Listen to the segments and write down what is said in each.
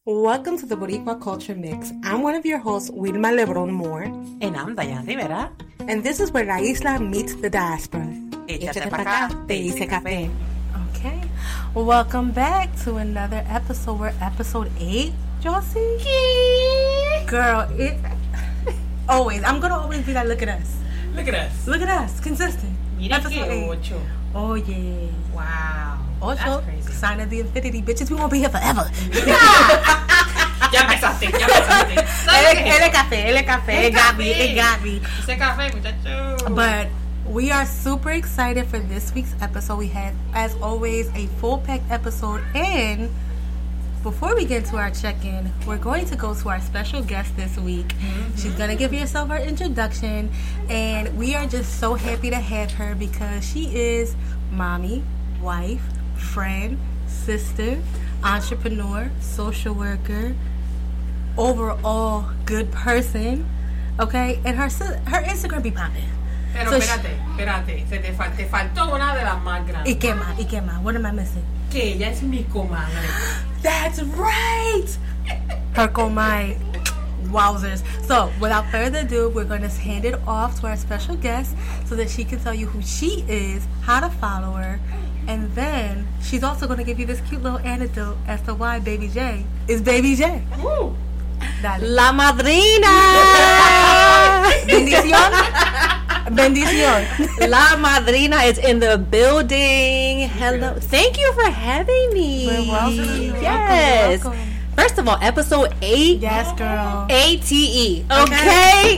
Welcome to the Boricua Culture Mix. I'm one of your hosts, Wilma Lebron Moore. And I'm Dayan Rivera. And this is where La Isla meets the diaspora. Échate pa' acá, te hice café. Okay. Welcome back to another episode. We're episode 8, Josie. Girl, it... always. I'm going to always be like, look at us. Look at us. Look at us. Consistent. Mira Episode 8. ocho. Oh, yeah. Wow. Ocho. That's crazy. Sign of the infinity. Bitches, we won't be here forever. Ya empezaste. El café. It got me. Ese café, muchacho. But we are super excited for this week's episode. We have, as always, a full-packed episode. And before we get to our check-in, we're going to go to our special guest this week. Mm-hmm. She's going to give herself her introduction. And we are just so happy to have her because she is mommy, wife, friend, sister, entrepreneur, social worker, overall good person, okay? And her Instagram be popping. Pero So espérate. Te faltó una de las más grandes. ¿Y qué más? What am I missing? Que ella es mi comadre. That's right! Her comay. Wowzers. So, without further ado, we're going to hand it off to our special guest so that she can tell you who she is, how to follow her, and then she's also going to give you this cute little anecdote as to why Baby J is Baby J. Woo. Dale. La madrina. Bendición. La madrina is in the building. Hello. Thank you for having me. We're welcome. Yes. Welcome. First of all, episode 8. Yes, girl. ATE. Okay.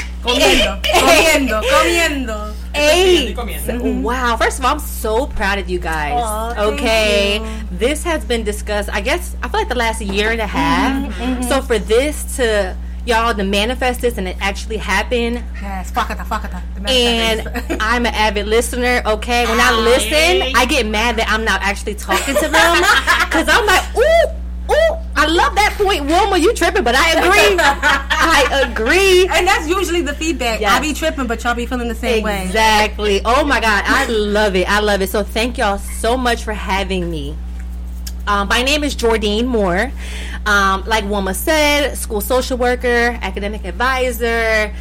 Comiendo. 8. Comiendo. Wow. First of all, I'm so proud of you guys. Aw, thank okay. you. This has been discussed, I feel like the last year and a half. So for this to, y'all, to manifest this and it actually happen. Yes, fakata. And I'm an avid listener, okay? When I listen, I get mad that I'm not actually talking to them. Because I'm like, ooh, I love that point, Wilma, you tripping, but I agree. And that's usually the feedback. Yes. I be tripping, but y'all be feeling the same way. Exactly. Oh my God, I love it. So thank y'all so much for having me. My name is Jordine Moore. Like Wilma said, school social worker, academic advisor,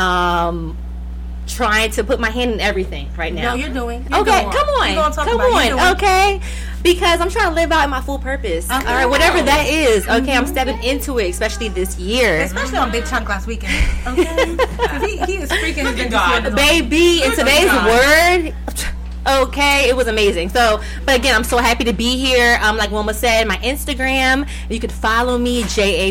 trying to put my hand in everything right now. No, you're doing. Come on. You're gonna talk about it. Okay. Because I'm trying to live out my full purpose. Okay. All right, whatever that is. Okay, I'm stepping into it, especially this year. Especially on Big Chunk last weekend. Okay? 'Cause he is freaking his at God. Baby, in today's word, okay, it was amazing. So, but again, I'm so happy to be here. Like Wilma said, my Instagram, you could follow me,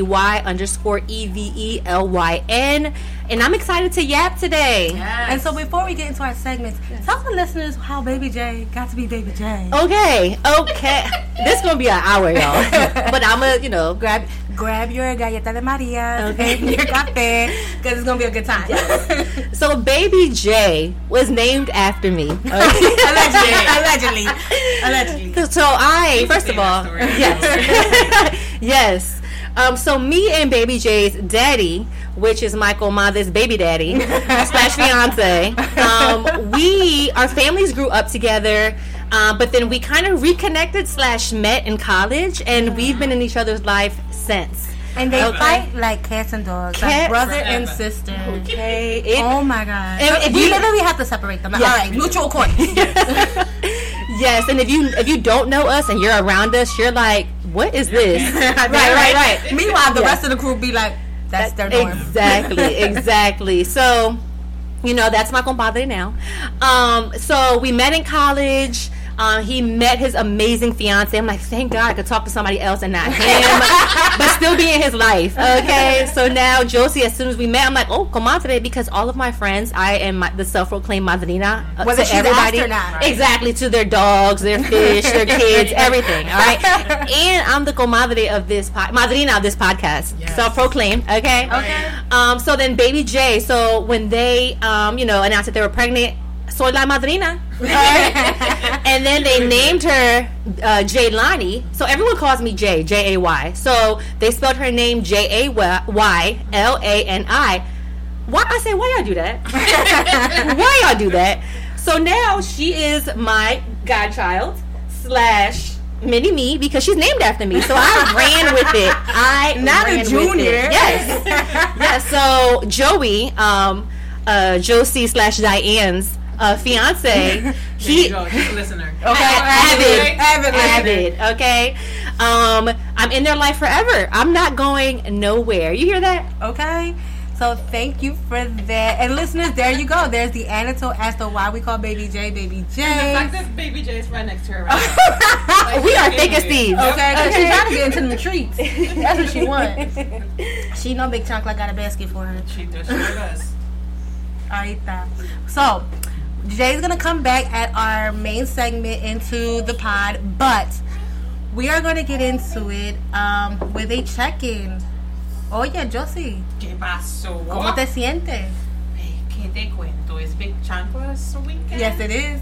JAY_EVELYN. And I'm excited to yap today. Yes. And so before we get into our segments, tell the listeners how Baby J got to be Baby J. Okay. This is going to be an hour, y'all. But I'm going to, Grab your galleta de Maria Okay. and your café because it's going to be a good time. So Baby J was named after me. Allegedly. So first of all, yes. So me and Baby J's daddy, which is Michael Mother's baby daddy / fiance, our families grew up together, but then we kind of reconnected / met in college, and we've been in each other's life since. And they fight like cats and dogs, like brother and sister. Okay. Oh my God! If We you- literally have to separate them. Yes. All right, mutual accord. Yes, and if you don't know us and you're around us, you're like, what is this? Right. Meanwhile, the rest of the crew be like, that's their norm. Exactly. So, that's my compadre now. So we met in college. He met his amazing fiance. I'm like, thank God I could talk to somebody else and not him, but still be in his life. Okay, so now Josie, as soon as we met, I'm like, oh, comadre, because all of my friends, I am the self-proclaimed madrina. Whether to she's everybody, asked or not. exactly, to their dogs, their fish, their kids, everything. All right, and I'm the comadre of this madrina of this podcast, Yes. self-proclaimed. Okay. So then Baby J. So when they, announced that they were pregnant, soy la madrina. And then they named her Jaylani. So everyone calls me Jay, Jay. So they spelled her name Jaylani. Why? I say, why y'all do that? Why y'all do that? So now she is my godchild / Mini Me because she's named after me. So I ran with it. Not a junior. Yes. Yes. So Joey, Josie / Diane's fiance, He go, just a listener. Okay, avid. Okay. I'm in their life forever. I'm not going nowhere. You hear that? Okay. So thank you for that. And listeners, there you go. There's the anecdote as to why we call Baby J Baby J. And the fact that Baby J is right next to her right now. We are thick as thieves. Okay, because she's trying to get into the treats. That's what she wants. She know Big Chocolate got a basket for her. She does. She does. Ahí está. So, Jay's going to come back at our main segment into the pod, but we are going to get into it with a check-in. Oye, Josie. ¿Qué pasó? ¿Cómo te sientes? ¿Qué te cuento? ¿Es Big Chanclas Weekend? Yes, it is.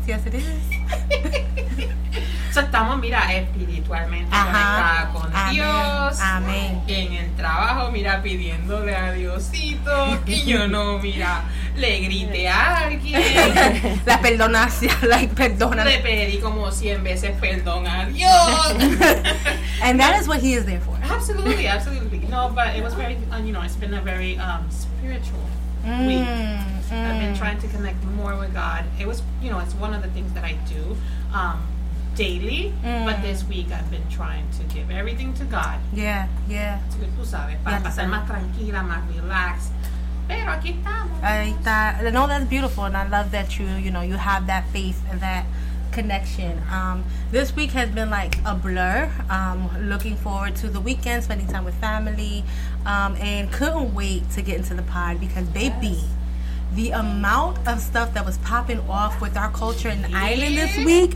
So, estamos, mira, espiritualmente conectadas con Dios. Amén. En el trabajo, mira, pidiéndole a Diosito que yo no, mira, le grité a alguien. La perdonación, perdona. Le pedí como 100 veces perdón a Dios. And that is what he is there for. Absolutely. No, but it was very, it's been a very spiritual week. I've been trying to connect more with God. It was, it's one of the things that I do daily, but this week I've been trying to give everything to God. Yeah. Tú sabes, para pasar más tranquila, más relaxed. Pero aquí estamos. Ahí está. No, that's beautiful, and I love that you have that faith and that connection. This week has been like a blur. Looking forward to the weekend, spending time with family, and couldn't wait to get into the pod because, baby, the amount of stuff that was popping off with our culture in the island this week,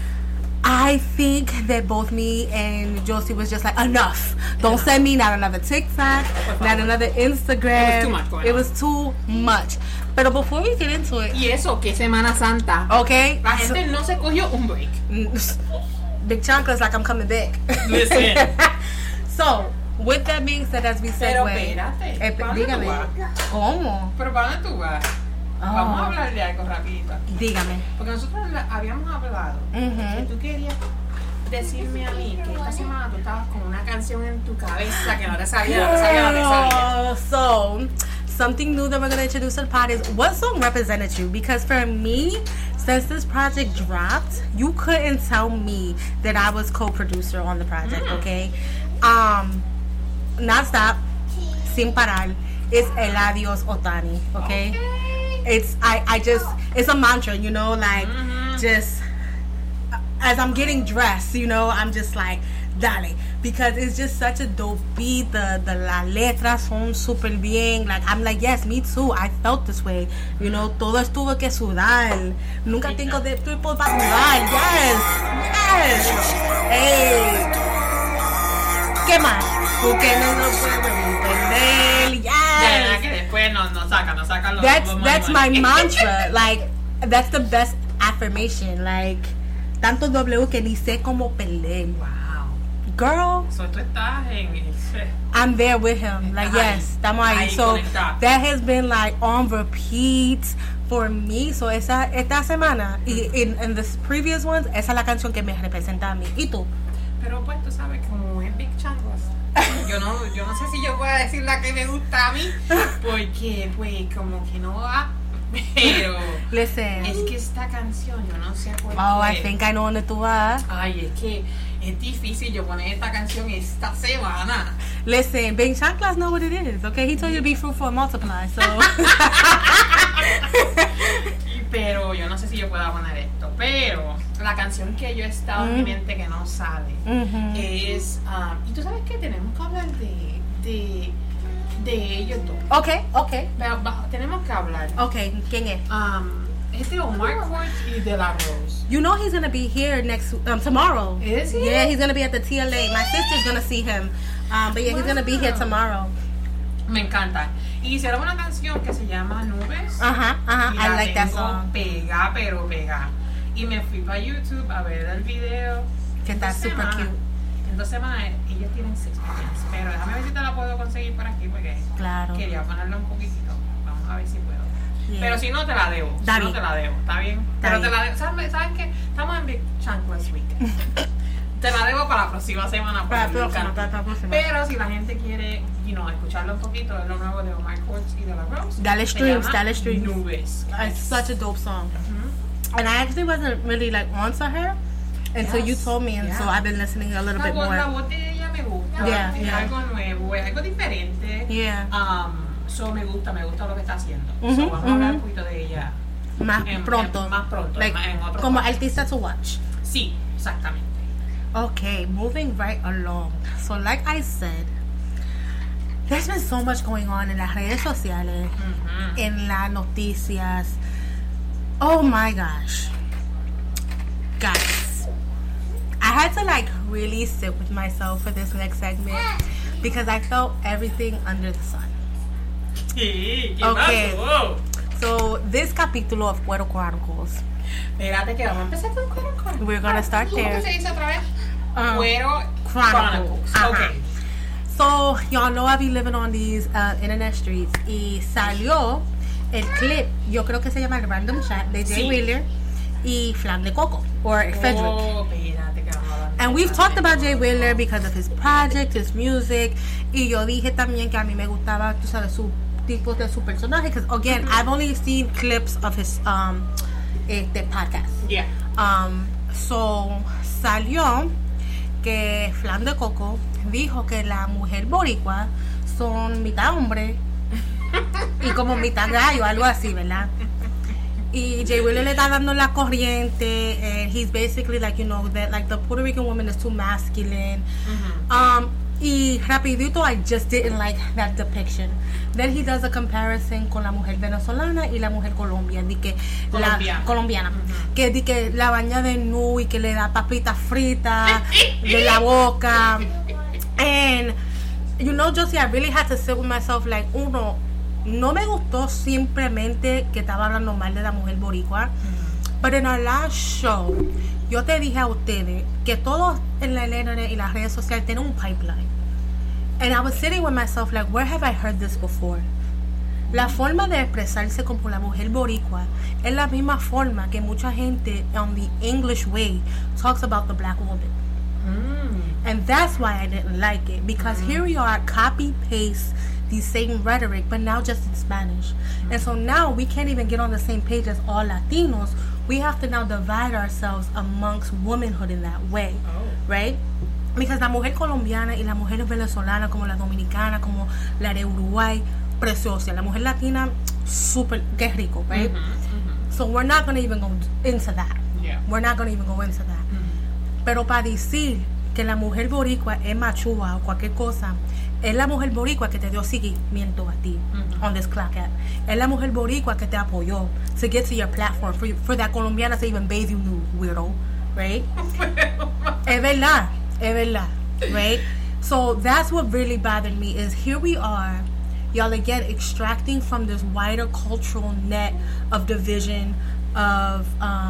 I think that both me and Josie was just like, enough. Don't send me not another TikTok, not another Instagram. It was too much going on. It was too much. Pero before we get into it, Y eso, que Semana Santa. okay, La gente no se cogió un break. Big Chancla's like I'm coming back. Listen. So, with that being said, as we Pero segue, espérate, ¿para dónde tú vas? ¿Cómo? ¿Pero para dónde tú vas? Vamos a hablar de algo rapidito. Dígame. Porque nosotros habíamos hablado que tú querías decirme a mí que esta semana tú estabas con una canción en tu cabeza que no te salía. So, something new that we're going to introduce to the pod is what song represented you? Because for me, since this project dropped, you couldn't tell me that I was co-producer on the project, okay? Non-stop, sin parar, it's El Adios Otani, okay? It's it's a mantra, just as I'm getting dressed, I'm just like, dale, because it's just such a dope beat. The la letras son super bien. Like, I'm like, yes, me too. I felt this way. Todo estuvo que sudar. Nunca tengo de tiempo para sudar. Yes. Hey. ¿Qué más? Porque no puedo entender. Yes. Que después nos saca los That's my mantra. Like, that's the best affirmation. Like, tanto W que ni sé cómo perder. Wow. Girl. So tú estás en ese. I'm there with him. Like, yes, estamos ahí. So, that has been like on repeat for me. So, esta semana, y in the previous ones, esa es la canción que me representa a mí. ¿Y tú? Pero pues tú sabes, como es Big Chanclas, yo no sé si yo voy a decir la que me gusta a mí, porque pues como que no va. Pero Listen. es que esta canción, yo no sé por qué. Oh, I think I know dónde tú vas. Ay, es que es difícil yo poner esta canción esta semana. Listen, Big Chanclas know what it is, okay? He told you to be fruitful and multiply, so. Pero yo no sé si yo pueda poner esto. Pero la canción que yo he estado en mi mente que no sale es. Y tú sabes que tenemos que hablar de ellos dos. Okay. Pero tenemos que hablar. Okay, ¿quién es? Es de Omar Court y de La Rose. You know he's gonna be here tomorrow. Is he? Yeah, he's gonna be at the TLA. My sister's gonna see him. But yeah, he's gonna be here tomorrow. Me encanta. Y hicieron una canción que se llama Nubes. I like that song. Pega, pero pega. Y me fui para YouTube a ver el video. Que está super cute. En 2 semanas ellos tienen 6 millones. Pero déjame ver si te la puedo conseguir por aquí porque quería ponerla un poquitito. Vamos a ver si puedo. Yeah. Pero si no te la debo. Te la debo, ¿está bien? Pero te la debo. ¿Sabes qué? Estamos en Big Chanclas Week. Te la debo para la próxima semana. Para la próxima. Pero si la gente quiere, escucharlo un poquito, es lo nuevo de Omar Courtz y de La Rose. Dale streams. Nubes. It's such a dope song. And I actually wasn't really like onto her until you told me, and so I've been listening a little bit more. La voz de ella me gusta. Es algo nuevo, es algo diferente. Yeah. So me gusta lo que está haciendo. So vamos a hablar un poquito de ella. Más pronto. Like, en otro como podcast. artista to watch. Sí, exactamente. Okay, moving right along. So like I said, there's been so much going on en las redes sociales, en las noticias. Oh my gosh. Guys, I had to like really sit with myself for this next segment because I felt everything under the sun. ¿Qué Okay. pasó? So this capítulo of Cuero Chronicles, Espérate que vamos a empezar con Cuero Chronicles. we're gonna start ¿Cómo there. se dice otra vez? Cuero Chronicles. Okay. So, y'all know I be living on these internet streets. Y salió el clip, yo creo que se llama el Random Chat, de Jay Sí. Wheeler y Flam de Coco, or Fedric. Oh, espérate que vamos a hablar. And we've talked about Jay Wheeler because of his project, his music. Y yo dije también que a mí me gustaba, tú sabes, su tipo de su personaje. Because, again, I've only seen clips of his podcast. Yeah. So, salió que Flam de Coco dijo que la mujer boricua son mitad hombre y como mitad gallo, algo así, ¿verdad? Y Jay Wheeler le está dando la corriente, and he's basically like, that like the Puerto Rican woman is too masculine. Y rapidito, I just didn't like that depiction. Then he does a comparison con la mujer venezolana y la mujer colombiana, colombiana, que di que la baña de nu y que le da papitas fritas de la boca. And Josie, I really had to sit with myself like, uno, no me gustó simplemente que estaba hablando mal de la mujer boricua. But in our last show, yo te dije a ustedes que todos en la internet y las redes sociales tienen un pipeline. And I was sitting with myself like, where have I heard this before? La forma de expresarse como la mujer boricua es la misma forma que mucha gente on the English way talks about the black woman. And that's why I didn't like it, because here we are, copy paste the same rhetoric, but now just in Spanish. And so now we can't even get on the same page as all Latinos. We have to now divide ourselves amongst womanhood in that way, right? Because la mujer colombiana y la mujer venezolana, como la dominicana, como la de Uruguay, preciosa. La mujer latina, super, que rico, right? So we're not going to even go into that. Yeah. We're not going to even go into that. Pero para decir que la mujer boricua es machúa o cualquier cosa, es la mujer boricua que te dio seguimiento a ti on this clock app. Es la mujer boricua que te apoyó to get to your platform, for that colombiana to even bathe you, weirdo, right? Es verdad, right? So that's what really bothered me, is here we are, y'all again extracting from this wider cultural net of division, of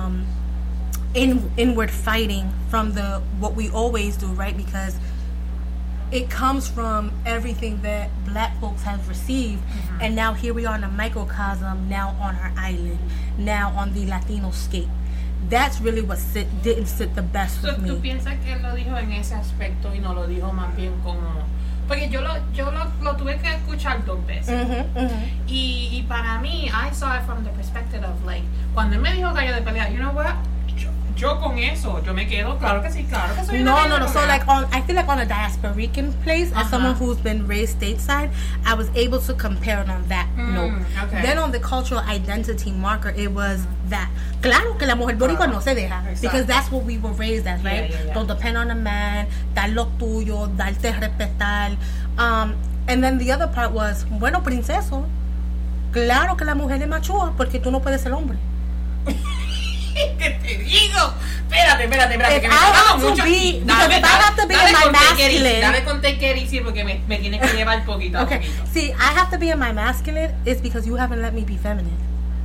inward fighting from what we always do, right? Because it comes from everything that black folks have received, and now here we are in a microcosm, now on our island, now on the Latino scape. That's really what didn't sit the best with me. ¿Tú piensas que él lo dijo en ese aspecto y no lo dijo más bien como...? Porque yo lo tuve que escuchar 2 veces. Y para mí, I saw it from the perspective of like, cuando él me dijo gallo de pelea, you know what? Yo con eso, yo me quedo, claro que sí, claro que soy una gallo de pelea. So like I feel like on a diasporican place, as someone who's been raised stateside, I was able to compare it on that note. Okay. Then on the cultural identity marker, it was that. Claro que la mujer boricua no se deja. Exactly. Because that's what we were raised as, right? Yeah. Don't depend on a man, dar lo tuyo, darte respetar. And then the other part was, bueno, princeso, claro que la mujer es machúa porque tú no puedes ser hombre. ¿Qué te digo? Espérate, que me have mucho to aquí. be, because if I have to be in my masculine. Dame con take it easy porque me tiene que llevar poquito a Okay, poquito. see, I have to be in my masculine is because you haven't let me be feminine.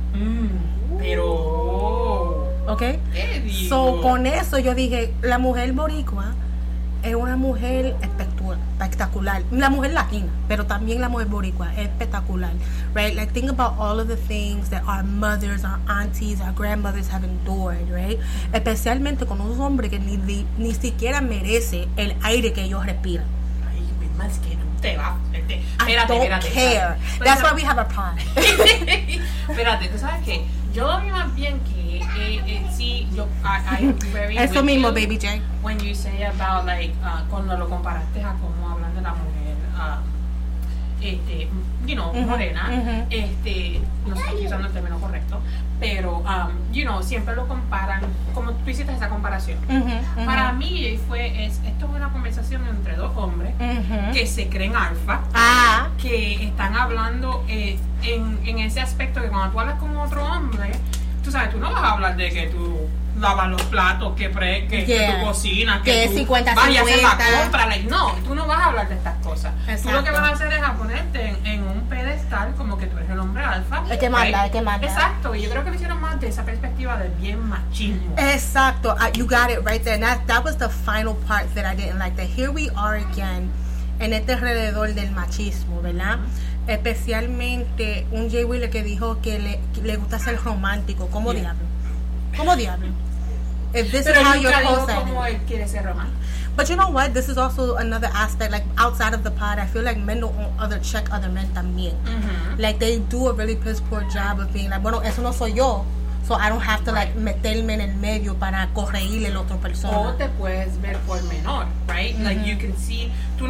Pero... Okay? ¿Qué digo? So, con eso yo dije, la mujer boricua es una mujer espectacular. La mujer latina, pero también la mujer boricua es espectacular, right? Like, think about all of the things that our mothers, our aunties, our grandmothers have endured, right? Especialmente con un hombre que ni siquiera merece el aire que ellos respiran. Ay, más que tú te vas. I don't care. That's why we have a pod. Espérate, tú sabes que yo lo vi más bien que sí, yo I very Eso mismo, you, Baby J. When you say about like cuando lo comparaste a como hablan de la mujer you know, morena, no sé si usando el término correcto, pero you know, siempre lo comparan, como tú hiciste esa comparación. Para mí esto es una conversación entre dos hombres que se creen alfa, que están hablando en ese aspecto que cuando tú hablas con otro hombre, tú sabes, tú no vas a hablar de que tú lavas los platos, que tú cocinas, que tú 50, vayas a hacer la compra. Like, no, tú no vas a hablar de estas cosas. Exacto. Tú lo que vas a hacer es a ponerte en un pedestal como que tú eres el hombre alfa. El que manda, el que manda. Exacto, y yo creo que lo hicieron más de esa perspectiva de bien machismo. Exacto, you got it right there. And that was the final part that I didn't like. That here we are again en este alrededor del machismo, ¿verdad? Especialmente un Jay Wheeler que dijo que le gusta ser romántico. ¿Cómo diablo? ¿Cómo diablo? If this is how you're co-signing. But you know what? This is also another aspect, like outside of the pod, I feel like men don't check other men también. Like they do a really piss poor job of being like, bueno, eso no soy yo, so I don't have to like meterme en el medio para corregirle a la otra persona. O te puedes ver por menor, right? Like you can see,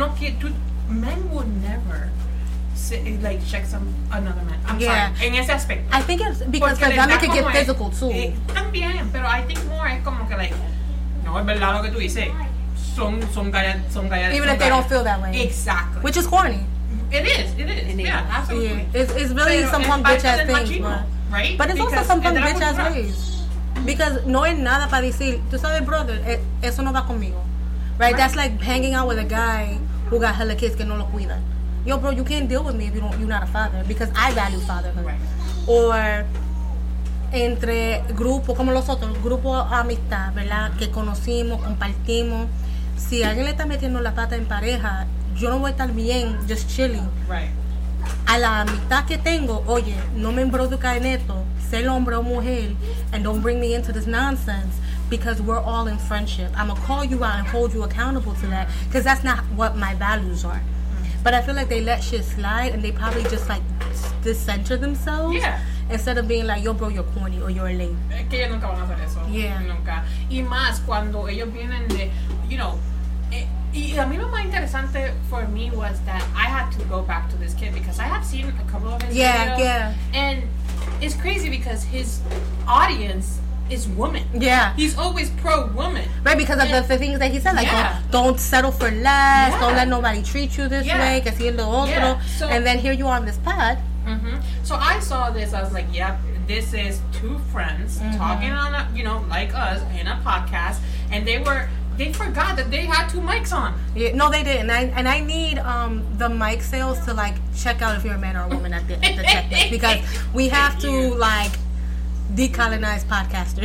men would never like check another man. I'm sorry. En ese aspecto. I think it's because for them it can get physical too. También, pero I think more es como que like, no, es verdad lo que tú dices. Son gallas. Even if they don't feel that way. Exactly. Which is corny. It is. Yeah, absolutely. Yeah. It's really some punk bitch ass things, right? But it's also some punk bitch ass ways. Because no es nada para decir, tú sabes, brother, eso no va conmigo. Right? That's like hanging out with a guy who got hella kids que no lo cuidan. Yo, bro, you can't deal with me if you're not a father, because I value fatherhood. Right. Or entre grupos como los otros, grupos de amistad, ¿verdad? Que conocimos, compartimos. Si alguien le está metiendo la pata en pareja, yo no voy a estar bien just chilling. Right. A la amistad que tengo, oye, no me embroduca en esto, ser hombre o mujer, and don't bring me into this nonsense, because we're all in friendship. I'm gonna call you out and hold you accountable to that, because that's not what my values are. But I feel like they let shit slide and they probably just like decenter themselves. Yeah. Instead of being like, yo, bro, you're corny or you're lame. Es que ellos nunca van a hacer eso. Yeah. Nunca. Y más cuando ellos vienen de, you know, y a mí lo más interesante for me was that I had to go back to this kid because I had seen a couple of his videos. Yeah. And it's crazy because his audience is women. Yeah. He's always pro-woman. Right, because of the things that he said, like, don't settle for less, don't let nobody treat you this way, que si el otro. Yeah. So, and then here you are on this pod. So I saw this, I was like, yep, this is two friends talking on a, you know, like us, in a podcast, and they forgot that they had two mics on. Yeah, no, they didn't. And I need the mic sales to like check out if you're a man or a woman at the check-in, because we have to like decolonize podcasters.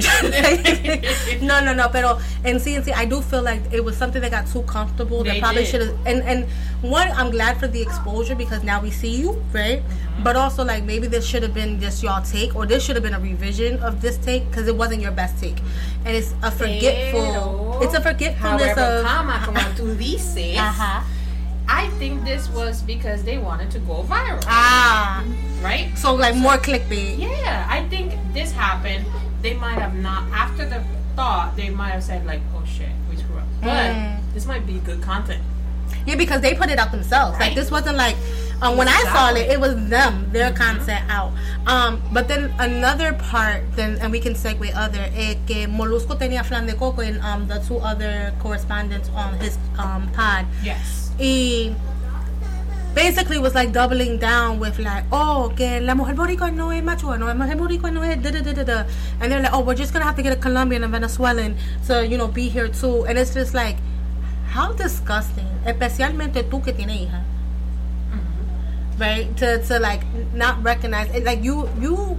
No, pero en CNC, I do feel like it was something that got too comfortable. They probably should have. And one, I'm glad for the exposure because now we see you, right? But also, like, maybe this should have been just y'all take, or this should have been a revision of this take because it wasn't your best take, and it's a forgetfulness of. Como tú dices. I think this was because they wanted to go viral. Right? So, like, more clickbait. Yeah, I think this happened. They might have not, after the thought, they might have said, like, oh shit, we screwed up. But this might be good content. Yeah, because they put it out themselves. Right. Like, this wasn't like, when I saw it was them, their content out. But then another part, and we can segue other, que Molusco tenía flan de coco in the two other correspondents on his pod. Yes. Y basically was like doubling down with like, oh, que la mujer boricua no es machua, no, la mujer boricua no es da. And they're like, oh, we're just gonna have to get a Colombian and Venezuelan to, you know, be here too. And it's just like, how disgusting, especialmente tú que tienes hija. Right? To like not recognize it. Like you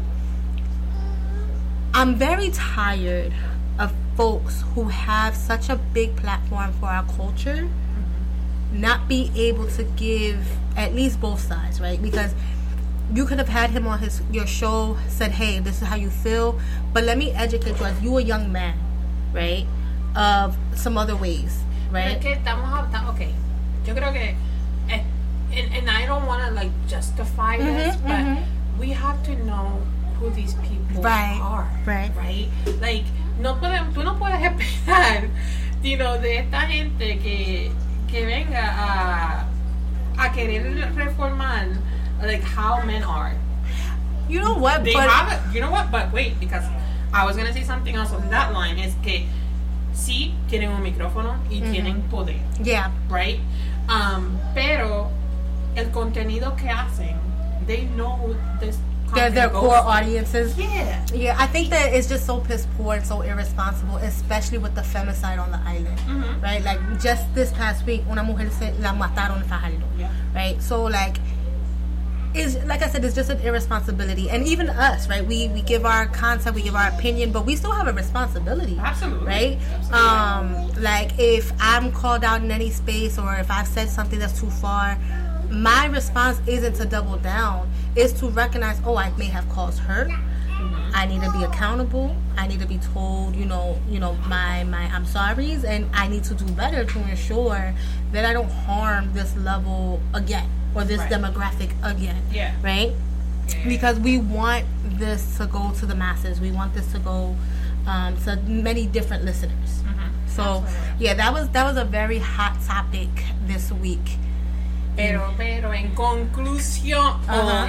I'm very tired of folks who have such a big platform for our culture not be able to give at least both sides, right? Because you could have had him on your show, said, hey, this is how you feel, but let me educate you as you a young man, right? Of some other ways, right? Okay, yo creo que, and I don't want to like justify this, but we have to know who these people are, right? Like, tú no puedes esperar, de esta gente que venga a querer reformar like how men are. You know what? But wait, because I was gonna say something else on that line. Es que sí tienen un micrófono y tienen poder. Yeah. Right? Pero el contenido que hacen, they know this. Their core audiences. Yeah. Yeah, I think that it's just so piss poor and so irresponsible, especially with the femicide on the island. Right? Like, just this past week, una mujer la mataron en Fajardo. Yeah. Right? So, like I said, it's just an irresponsibility. And even us, right? We give our concept, we give our opinion, but we still have a responsibility. Absolutely. Right? Absolutely. Like, if I'm called out in any space or if I've said something that's too far, my response isn't to double down. It's to recognize, I may have caused hurt. I need to be accountable. I need to be told, my I'm sorries, and I need to do better to ensure that I don't harm this level again or this demographic again. Yeah. Right? Yeah. Because we want this to go to the masses. We want this to go to many different listeners. So, absolutely. That was a very hot topic this week. Pero en conclusión,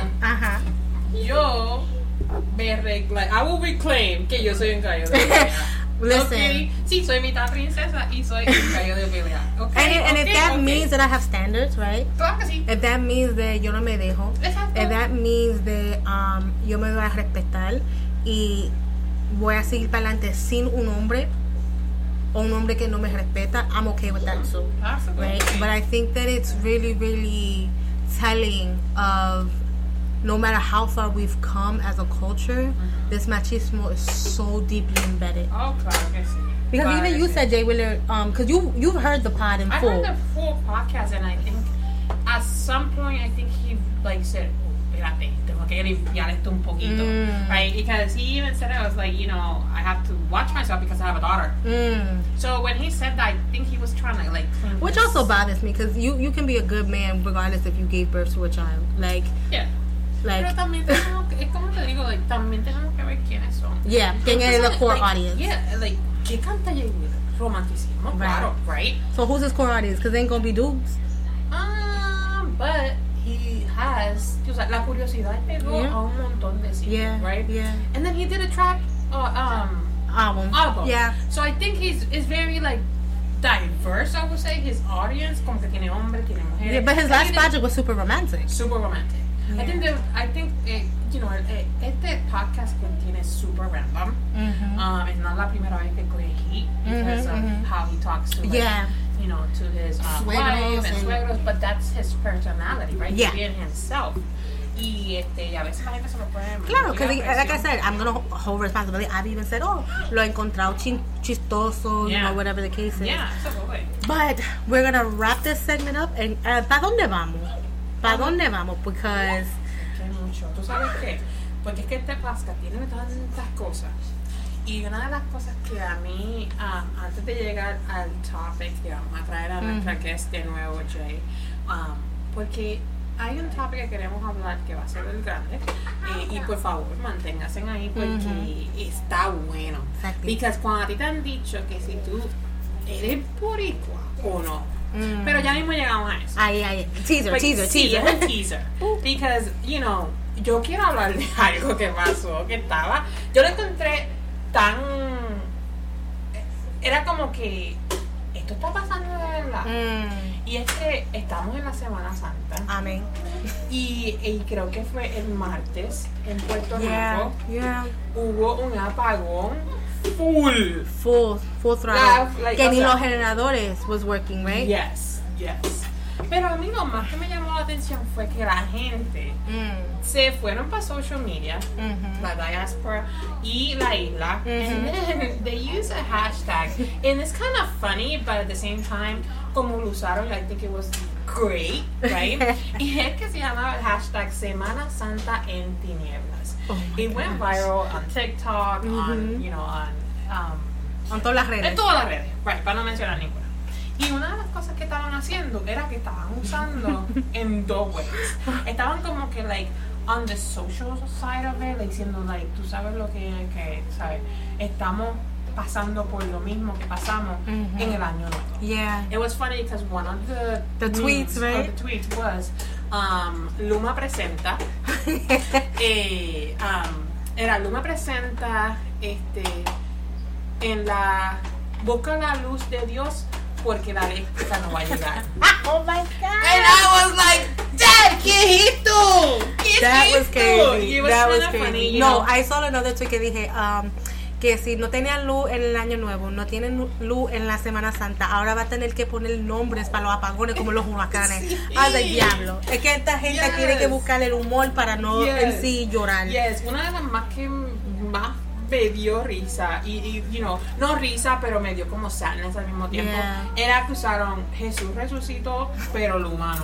yo I will reclaim que yo soy un gallo de pelea. Listen. Okay? Sí, soy mitad princesa y soy un gallo de pelea. Okay? And if that means that I have standards, right? Claro que sí. If that means that yo no me dejo. Exacto. If that means that yo me voy a respetar y voy a seguir para adelante sin un hombre o un hombre que no me respeta, I'm okay with that too. Absolutely. Right? But I think that it's really, really telling of no matter how far we've come as a culture, this machismo is so deeply embedded. Oh, claro que sí. Because claro even you said, Jay Wheeler, because you've heard the pod in full. I heard the full podcast, and I think at some point, I think he said, espérate, tengo que limpiar esto un poquito, right? Because he even said, I was like, I have to watch myself because I have a daughter. So when he said that, I think he was trying to clean Which also bothers me, because you can be a good man regardless if you gave birth to a child. Yeah. Pero también es como te digo, también tenemos que ver quiénes son. Yeah, quién es the core audience. Yeah, ¿qué canta Jay Wheeler? Romanticismo, claro, right? So who's his core audience? Because they ain't gonna be dudes. But he has, la curiosidad pegó a un montón de sitios, right? Yeah. And then he did a track, album. Yeah. So I think he's very diverse, I would say. His audience, como que tiene hombres, tiene mujeres. Yeah, but his last project was super romantic. Super romantic. Yeah. I think este podcast contiene super random. It's not la primera vez que coge heat because of how he talks to to his wife and suegros, but that's his personality, right? Yeah. Being himself. Y a veces la gente se lo puede. Claro, because like I said, I'm gonna hold responsibility. I've even said, lo he encontrado chistoso, whatever the case is. Yeah, absolutely. But we're gonna wrap this segment up and ¿para dónde vamos? ¿Para dónde vamos? Because que mucho. ¿Tú sabes qué? Porque es que este podcast tiene tantas cosas. Y una de las cosas que a mí, antes de llegar al topic, que vamos a traer a nuestra guest de nuevo, Jay, porque hay un topic que queremos hablar que va a ser el grande, y por favor manténganse ahí porque está bueno. Exactly. Porque cuando a ti te han dicho que si tú eres boricua o no, pero ya mismo llegamos a eso. Ay. Teaser. Sí, es un teaser. Because, yo quiero hablar de algo que pasó, yo lo encontré tan, era como que esto está pasando de verdad. Y es que estamos en la Semana Santa. Amén. Y creo que fue el martes en Puerto Rico. Hubo un apagón full throttle. Que ni los generadores was working, right? Yes. Pero a mí lo más que me llamó la atención fue que la gente se fueron para social media, la diaspora y la isla, and then they use a hashtag, and it's kind of funny, but at the same time, como lo usaron, I think it was great, right? Y es que se llamaba el hashtag Semana Santa en Tinieblas. It went viral on TikTok, on, you know, en todas las redes. En todas las redes, right, para no mencionar ninguna. Y una de las cosas que estaban haciendo era que estaban usando en dos ways. Estaban como que, like, on the social side of it, like, diciendo, like, tú sabes lo que ¿sabes? Estamos pasando por lo mismo que pasamos en el año nuevo. Yeah. It was funny because one of the tweets, right? Of the tweets was Luma presenta era Luma presenta en la busca la luz de Dios porque la eléctrica no va a llegar. Oh my God. And I was like, Dad, ¿qué es esto? That was crazy. It was That was kinda crazy. funny, you No, know? I saw another tweet que dije que si no tenían luz en el año nuevo, no tienen luz en la Semana Santa, ahora va a tener que poner nombres para los apagones como los huracanes. Sí. Ay, del diablo. Es que esta gente Yes. tiene que buscar el humor para no en sí llorar. Yes, una de las más me dio risa y you know, no risa, pero me dio como sadness al mismo tiempo. Yeah. Era que usaron Jesús resucitó, pero lo humano.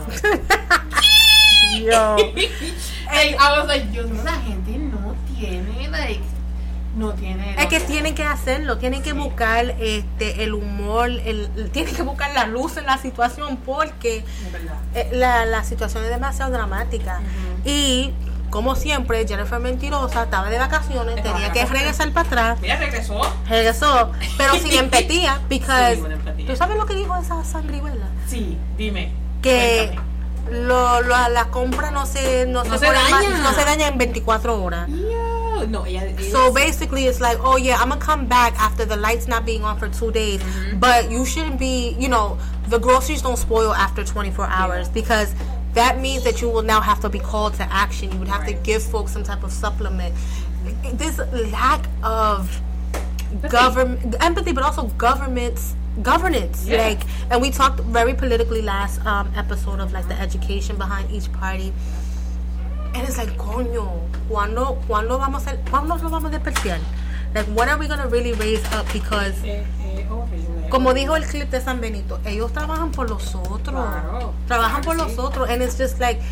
Yo. And I was like, Dios mío, la gente no tiene, like, no tiene. Es que tienen que hacerlo, tienen que buscar el humor, tienen que buscar la luz en la situación porque Es verdad. la situación es demasiado dramática. Y como siempre, Jennifer Mentirosa estaba de vacaciones, tenía que regresar para atrás. Ella Regresó, pero sin empatía, because Sin empatía. ¿tú sabes lo que dijo esa sangrihuela? Sí, dime. Que Cuéntame. la compra no se No se daña. no se daña en 24 horas. Yeah. No, ella So basically, it's like, oh yeah, I'm gonna come back after the lights not being on for 2 days, but you shouldn't be, you know, the groceries don't spoil after 24 hours because that means that you will now have to be called to action. You would have to give folks some type of supplement. This lack of empathy, but also governance. Yeah. Like, and we talked very politically last episode of like the education behind each party. And it's like, coño, ¿cuándo vamos a despertar? Like, when are we gonna really raise up? Because, horrible. como dijo el clip de San Benito, ellos trabajan por los otros. Claro. Trabajan por Claro, los sí. otros. And it's just like,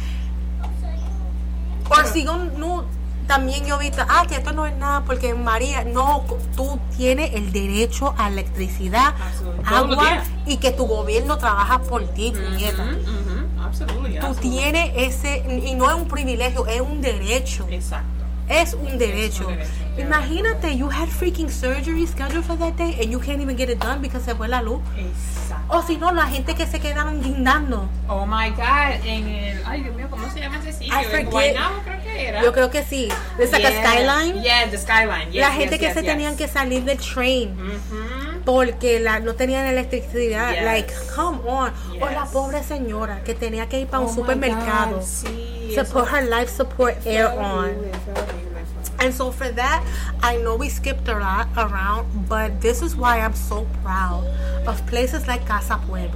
or si no, también yo vi, que esto no es nada porque María, no, tú tienes el derecho a electricidad, Absolutely. Todos los agua días. y que tu gobierno trabaja por ti, puñeta. Absolutely. Tú tienes ese, y no es un privilegio, es un derecho. Exacto. Es un derecho. derecho, yeah. Imagínate, you had freaking surgery scheduled for that day and you can't even get it done because se fue la luz. Exacto. O si no, la gente que se quedaron guindando. Oh my God. En el. Ay, Dios mío, ¿cómo se llama ese sitio? I En forget. Guaynabo, creo que era. Yo creo que sí. It's like a skyline. Yeah, the skyline. Yes, La gente yes, que yes, se yes. tenían que salir del train Mhm. porque no tenían electricidad. Yes. Like, come on. O la Yes. pobre señora que tenía que ir para Oh un my supermercado God, sí, to eso put her life support air fue on. horrible, fue horrible. And so for that, I know we skipped a lot around, but this is why I'm so proud of places like Casa Pueblo.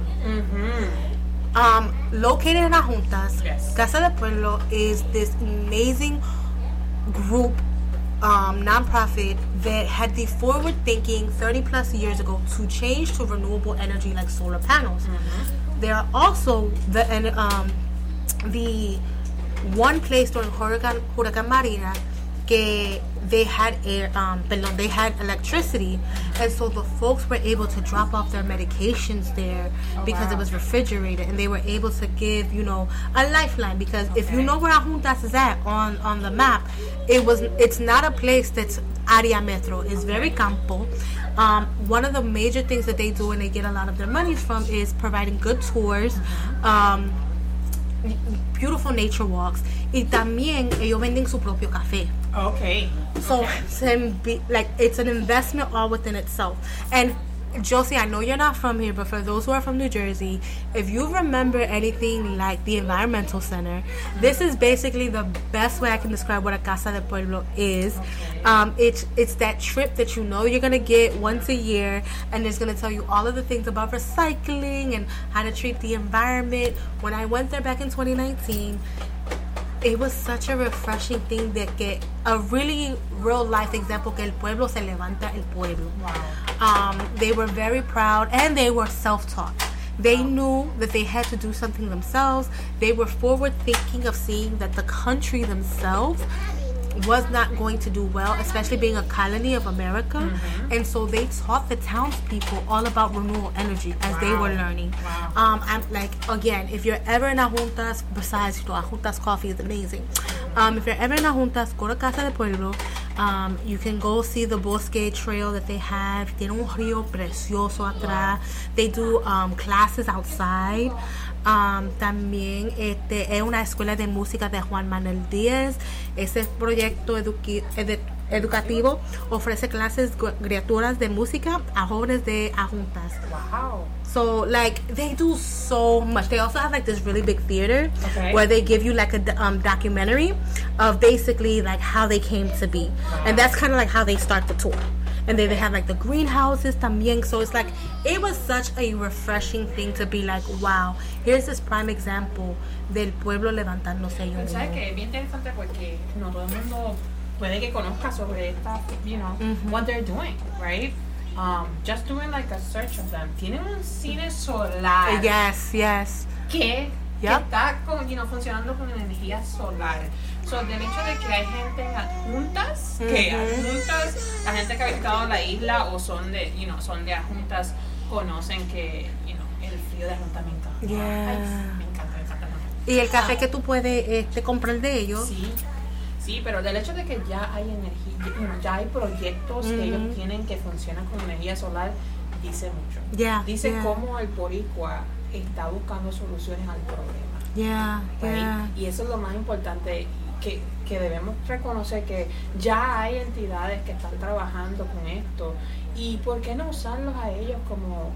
Located in Ajuntas, Yes. Casa del Pueblo is this amazing group, nonprofit that had the forward thinking 30 plus years ago to change to renewable energy like solar panels. They are also the one place during Huracán Marina que they had they had electricity, and so the folks were able to drop off their medications there because it was refrigerated, and they were able to give, you know, a lifeline. Because if you know where Ajuntas is at on the map, it's not a place that's área metro. It's very campo. One of the major things that they do and they get a lot of their monies from is providing good tours, beautiful nature walks, y también ellos venden su propio café. Okay. So it's an investment all within itself. And Josie, I know you're not from here, but for those who are from New Jersey, if you remember anything like the Environmental Center, this is basically the best way I can describe what a Casa del Pueblo is. It's that trip that you know you're gonna get once a year, and it's gonna tell you all of the things about recycling and how to treat the environment. When I went there back in 2019, it was such a refreshing thing que a really real life example que el pueblo se levanta el pueblo. Wow. They were very proud and they were self-taught. They knew that they had to do something themselves. They were forward thinking of seeing that the country themselves was not going to do well, especially being a colony of America. And so they taught the townspeople all about renewable energy as they were learning. I'm like, again, if you're ever in a juntas, besides, you know, a juntas coffee is amazing. If you're ever in a juntas, go to Casa de Pueblo. You can go see the Bosque Trail that they have. Tiene un río precioso atrás. They do classes outside. También es una escuela de música de Juan Manuel Díaz. Ese proyecto educativo ofrece clases gratuitas de música a jóvenes de adjuntas. Wow. So like they do so much. They also have like this really big theater where they give you like a documentary of basically like how they came to be, and that's kind of like how they start the tour. And then they have like the greenhouses también. So it's like, it was such a refreshing thing to be like, wow, here's this prime example del pueblo levantándose ellos mismos. ¿Sabes qué? Es bien interesante porque no todo el mundo puede que conozca sobre esta, you know, what they're doing, right? Just doing like a search of them. Tienen un cine solar. Yes. Que está con, you know, funcionando con energía solar. So, del hecho de que hay gente en adjuntas, la gente que ha visitado la isla o son de, you know, son de adjuntas, conocen que, you know, el frío de adjuntas me encanta. Ay, me encanta. Y el café que tú puedes comprar de ellos. Sí, pero del hecho de que ya hay energía, you know, ya hay proyectos que ellos tienen que funcionan con energía solar, dice mucho. Dice cómo el boricua está buscando soluciones al problema. Y eso es lo más importante. Que debemos reconocer que ya hay entidades que están trabajando con esto, y por qué no usarlos a ellos como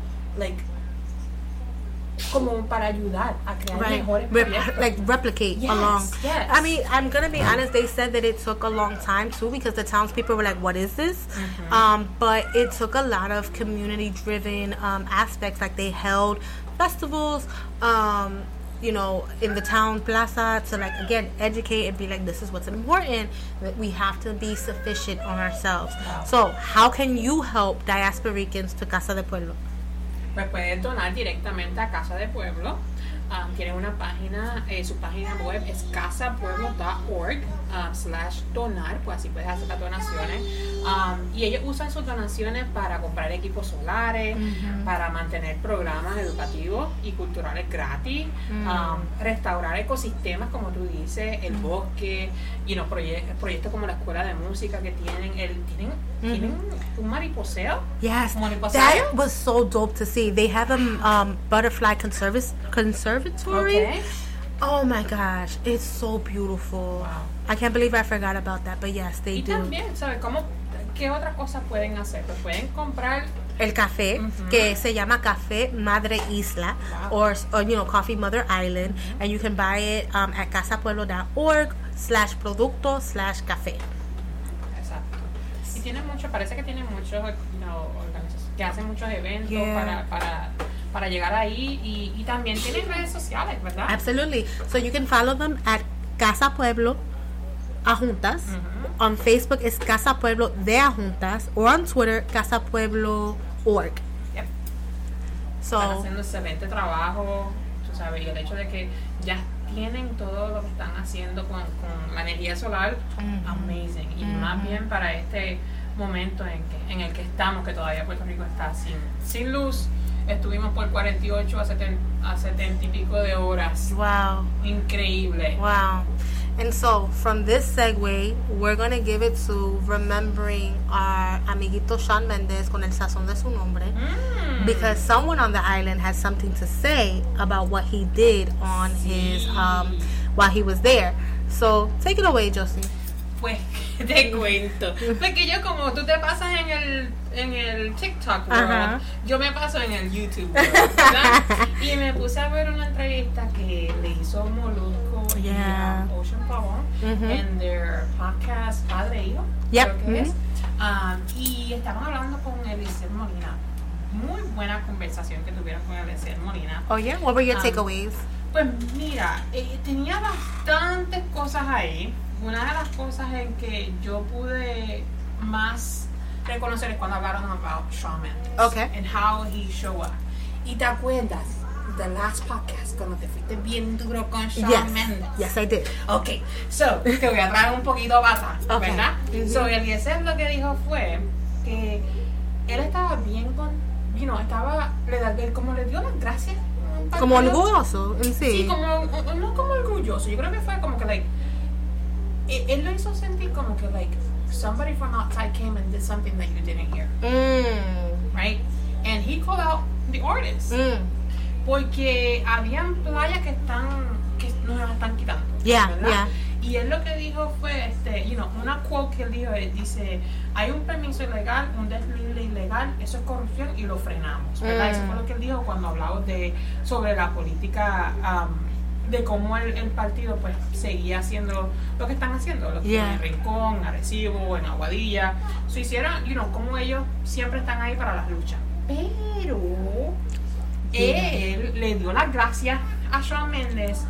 para ayudar a crear mejores proyectos. Like replicate along. I mean, I'm gonna be honest, they said that it took a long time too, because the townspeople were like, what is this? But it took a lot of community driven aspects. Like they held festivals, you know, in the town plaza to like, again, educate and be like, this is what's important, that we have to be sufficient on ourselves. So how can you help diasporicans to Casa de Pueblo? Pues puedes donar directamente a Casa de Pueblo. Tienen una página, su página web es casapueblo.org/donar, pues así puedes hacer las donaciones. Y ellos usan sus donaciones para comprar equipos solares, para mantener programas educativos y culturales gratis, restaurar ecosistemas, como tú dices, el bosque, you know, proyectos como la escuela de música que tienen un mariposeo. Yes, that was so dope to see. They have a butterfly conservatory. Oh my gosh, it's so beautiful. I can't believe I forgot about that, but yes, they do. Y también, ¿sabes qué otras cosas pueden hacer? Pues pueden comprar el café, que se llama Café Madre Isla, or you know, Coffee Mother Island, and you can buy it at casapueblo.org/producto/café. Exacto. Y parece que tiene muchos, you know, organizaciones que hacen muchos eventos para llegar ahí, y también tienen redes sociales, ¿verdad? Absolutely. So you can follow them at Casa Pueblo Adjuntas. On Facebook it's Casa Pueblo de Adjuntas, or on Twitter casapueblo.org. Yep. So, están haciendo excelente trabajo, tú sabes, y el hecho de que ya tienen todo lo que están haciendo con la energía solar, amazing. Y más bien para este momento en el que estamos, que todavía Puerto Rico está sin luz. Estuvimos por 48 a 70 y pico de horas. Wow. Increíble. Wow. And so, from this segue, we're going to give it to remembering our amiguito Shawn Mendes con el sazón de su nombre. Because someone on the island has something to say about what he did on his, while he was there. So, take it away, Josie. Pues, te cuento. Porque yo, como tú te pasas en el TikTok world, yo me paso en el YouTube world, ¿verdad? Y me puse a ver una entrevista que le hizo Molusco y Ocean Pavón en their podcast Padre e Hijo, creo que es. Y estaban hablando con Eliezer Molina. Muy buena conversación que tuvieron con Eliezer Molina. Oh, yeah? What were your takeaways? Pues mira, tenía bastantes cosas ahí. Una de las cosas en que yo pude más reconocer es cuando hablaron about Shawn Mendes and how he showed up. Y te acuerdas the last podcast cuando te fuiste bien duro con Shawn Mendes. Yes, I did. Okay, so te voy a traer un poquito para atrás, Okay. ¿verdad? Mm-hmm. So Eliezer lo que dijo fue que él estaba bien con, como le dio las gracias. Como orgulloso en sí. Sí, como, no como orgulloso, yo creo que fue como que, like, él lo hizo sentir como que, like, somebody from outside came and did something that you didn't hear, right? And he called out the artists, porque habían playas que nos las están quitando, ¿verdad? Y él lo que dijo fue, una quote que él dijo, dice, hay un permiso ilegal, un deslize ilegal, eso es corrupción y lo frenamos, ¿verdad? Eso fue lo que él dijo cuando hablamos sobre la política, de cómo el partido pues seguía haciendo lo que están haciendo, lo que en Rincón, Arecibo, en Aguadilla, se hicieron, como ellos siempre están ahí para las luchas. Pero él le dio las gracias a Shawn Mendes,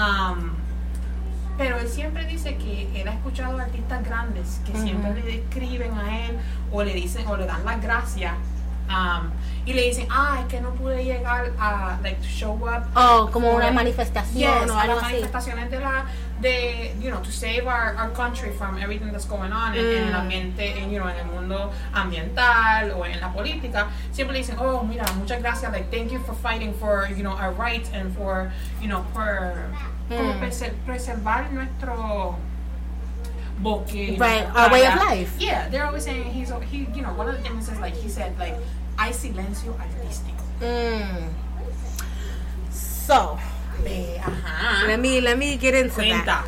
pero él siempre dice que él ha escuchado artistas grandes que siempre le escriben a él o le dicen o le dan las gracias, y le dicen, es que no pude llegar a like to show up, como una manifestación o a algo las así. manifestaciones to save our country from everything that's going on en el ambiente, en el mundo ambiental o en la política. Siempre le dicen, mira, muchas gracias, like thank you for fighting for our rights and for como preservar nuestro bosque, right, our way of life. Yeah, they're always saying one of the things is like he said, like, hay silencio artístico. So, let me get into that.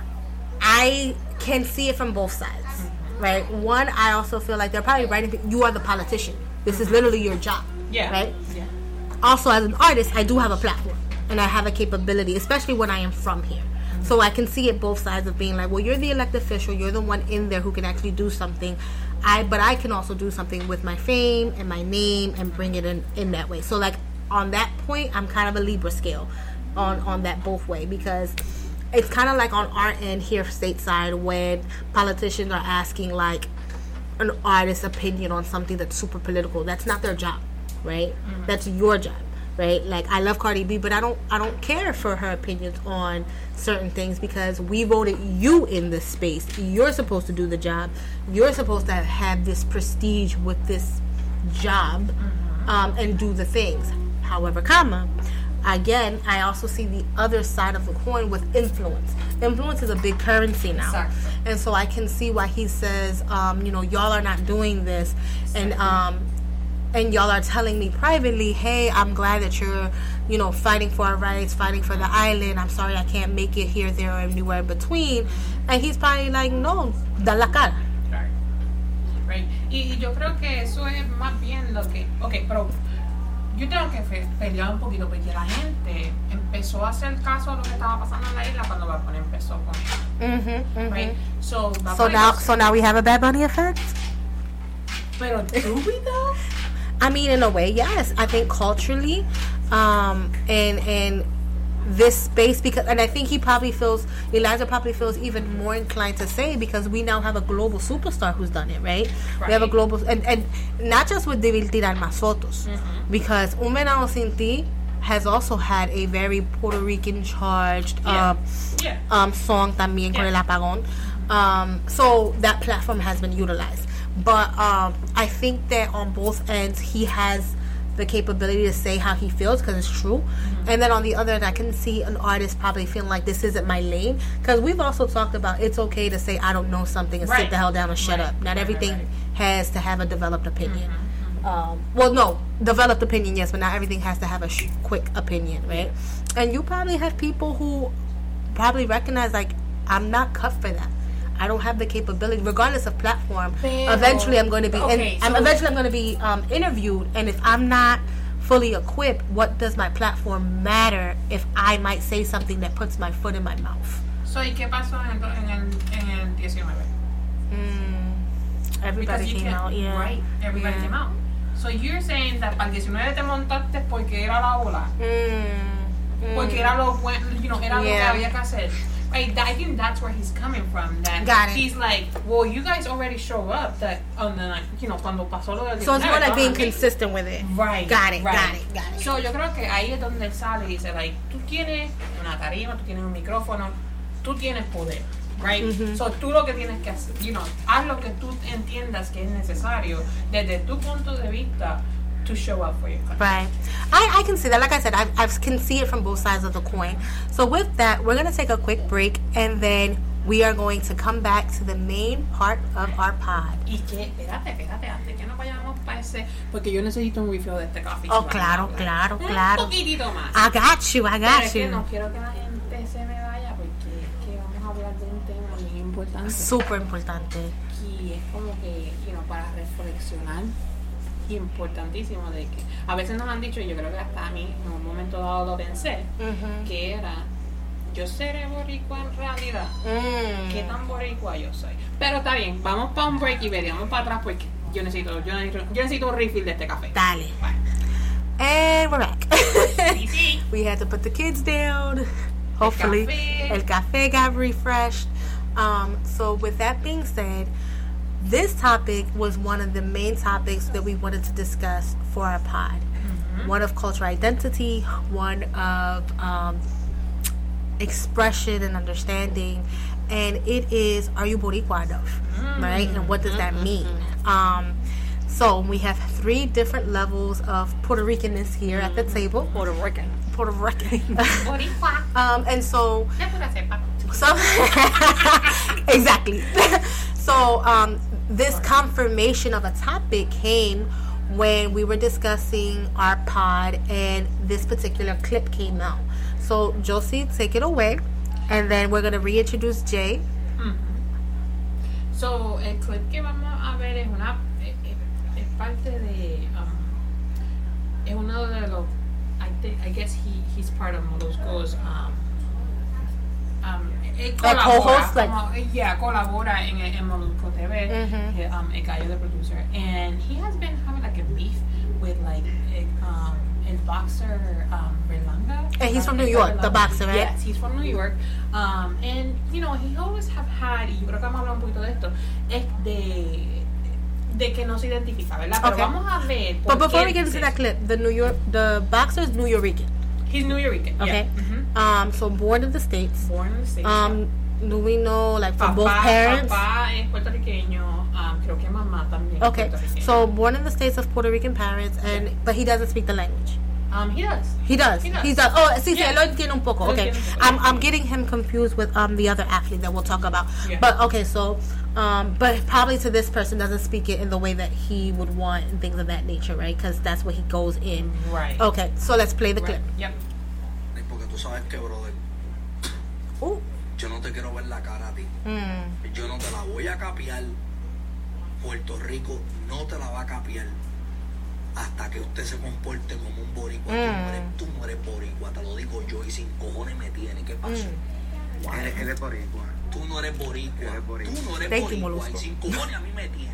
I can see it from both sides, right? One, I also feel like they're probably writing. You are the politician. This is literally your job, right? Yeah. Also, as an artist, I do have a platform and I have a capability, especially when I am from here. So I can see it both sides of being like, well, you're the elected official, you're the one in there who can actually do something. But I can also do something with my fame and my name and bring it in that way. So like on that point, I'm kind of a Libra scale on that both way, because it's kind of like on our end here stateside when politicians are asking like an artist's opinion on something that's super political. That's not their job, right? That's your job. Right? Like, I love Cardi B, but I don't care for her opinions on certain things because we voted you in this space. You're supposed to do the job. You're supposed to have this prestige with this job, and do the things. However, again, I also see the other side of the coin with influence. Influence is a big currency now. Exactly. And so I can see why he says, y'all are not doing this. And y'all are telling me privately, hey, I'm glad that you're, fighting for our rights, fighting for the island. I'm sorry I can't make it here, there, or anywhere in between. And he's probably like, no, da la cara. Right. Y yo creo que eso es más bien lo que... Ok, pero yo tengo que pelear un poquito porque la gente empezó a hacer caso a lo que estaba pasando en la isla cuando Bad Bunny empezó con él. Right? So now we have a Bad Bunny effect? Pero do we though? I mean, in a way, yes. I think culturally, and this space, and I think Eliza probably feels even more inclined to say, because we now have a global superstar who's done it, right? We have a global, and not just with Debí Tirar Más Fotos, because Un Venado Sin Ti has also had a very Puerto Rican charged song también con El Apagón. So that platform has been utilized. But I think that on both ends, he has the capability to say how he feels, because it's true. And then on the other end, I can see an artist probably feeling like this isn't my lane. Because we've also talked about it's okay to say I don't know something and sit the hell down and shut up. Not everything has to have a developed opinion. Well, no, developed opinion, yes, but not everything has to have a quick opinion, right? And you probably have people who probably recognize, like, I'm not cut for that. I don't have the capability, regardless of platform. Eventually, I'm going to be. Eventually, I'm going to be interviewed, and if I'm not fully equipped, what does my platform matter if I might say something that puts my foot in my mouth? So, ¿y qué pasó en el 19? Everybody came out, yeah. Right, everybody came out. So you're saying that para el 19 te montaste porque era la ola, porque era lo bueno, era lo que había que hacer. Right, I think that's where he's coming from. That Got it. he's like, well, you guys already show up. That on the cuando pasó lo del So it's more like being okay. consistent with it. Right. Got it. Right. Got it. Got it. So yo creo que ahí es donde él sale y dice, like, tú tienes una tarima, tú tienes un micrófono, tú tienes poder. Right? So tú lo que tienes que hacer, haz lo que tú entiendas que es necesario desde tu punto de vista to show up for your country. Right. I can see that. Like I said, I can see it from both sides of the coin. So with that, we're going to take a quick break, and then we are going to come back to the main part of our pod. Y que, espérate, antes que nos vayamos para ese, porque yo necesito un refill de este coffee. Oh, claro. Un poquitito más. I got you. Pero es que no quiero que la gente se me vaya porque es que vamos a hablar de un tema bien importante. Super importante. Y es como que, para reflexionar, importantísimo de que a veces nos han dicho, y yo creo que hasta a mí en un momento dado lo pensé, que era, yo seré boricua en realidad. ¿Qué tan boricua yo soy? Pero está bien, vamos para un break y veremos para atrás porque yo necesito un refill de este café. Dale. Bye. And we're back. Sí. We had to put the kids down. Hopefully, el café got refreshed. So with that being said, this topic was one of the main topics that we wanted to discuss for our pod. One of cultural identity, one of expression and understanding, and it is, are you Boricua enough? Right? And what does that mean? So we have 3 different levels of Puerto Ricanness here at the table. Puerto Rican. Boricua. And so So, exactly. So this confirmation of a topic came when we were discussing our pod and this particular clip came out. So Josie, take it away, and then we're going to reintroduce Jay. So el clip que vamos a ver es parte de es uno de los I guess he's part of Molusco's él co-host, colabora en Molusco TV, el gallo de producer, and he has been having like a beef with like el boxer Berlanga. And he's from New York, the boxer, right? Yes, he's from New York, and he always have had, y yo creo que vamos a hablar un poquito de esto, es de que no se identifica, ¿verdad? Pero vamos a ver. But before we get into that clip, the boxer is New Yorican. He's New Yorican. Okay. Yeah. So born in the States. Yeah. Do we know like from both parents? Papá es puertorriqueño. Creo que mamá también. Okay. So born in the States of Puerto Rican parents, but he doesn't speak the language. He does. Oh, sí, Yeah. lo entiendo un poco. Okay. I'm getting him confused with the other athlete that we'll talk about. Yeah. But okay, so but probably to this person doesn't speak it in the way that he would want and things of that nature, right? Because that's what he goes in. Right. Okay, so let's play the clip. Yep. Porque tú sabes que, brother, yo no te quiero ver la cara a ti. Yo no te la voy a capiar. Puerto Rico no te la va a capiar hasta que usted se comporte como un boricua. Tú no eres boricua, te lo digo yo, y sin cojones me tiene. ¿Qué pasó? Él es boricua. Tú no eres boricua. Tú no eres Thank you, boricua, y Molusco. sin cojones a mí me tiene.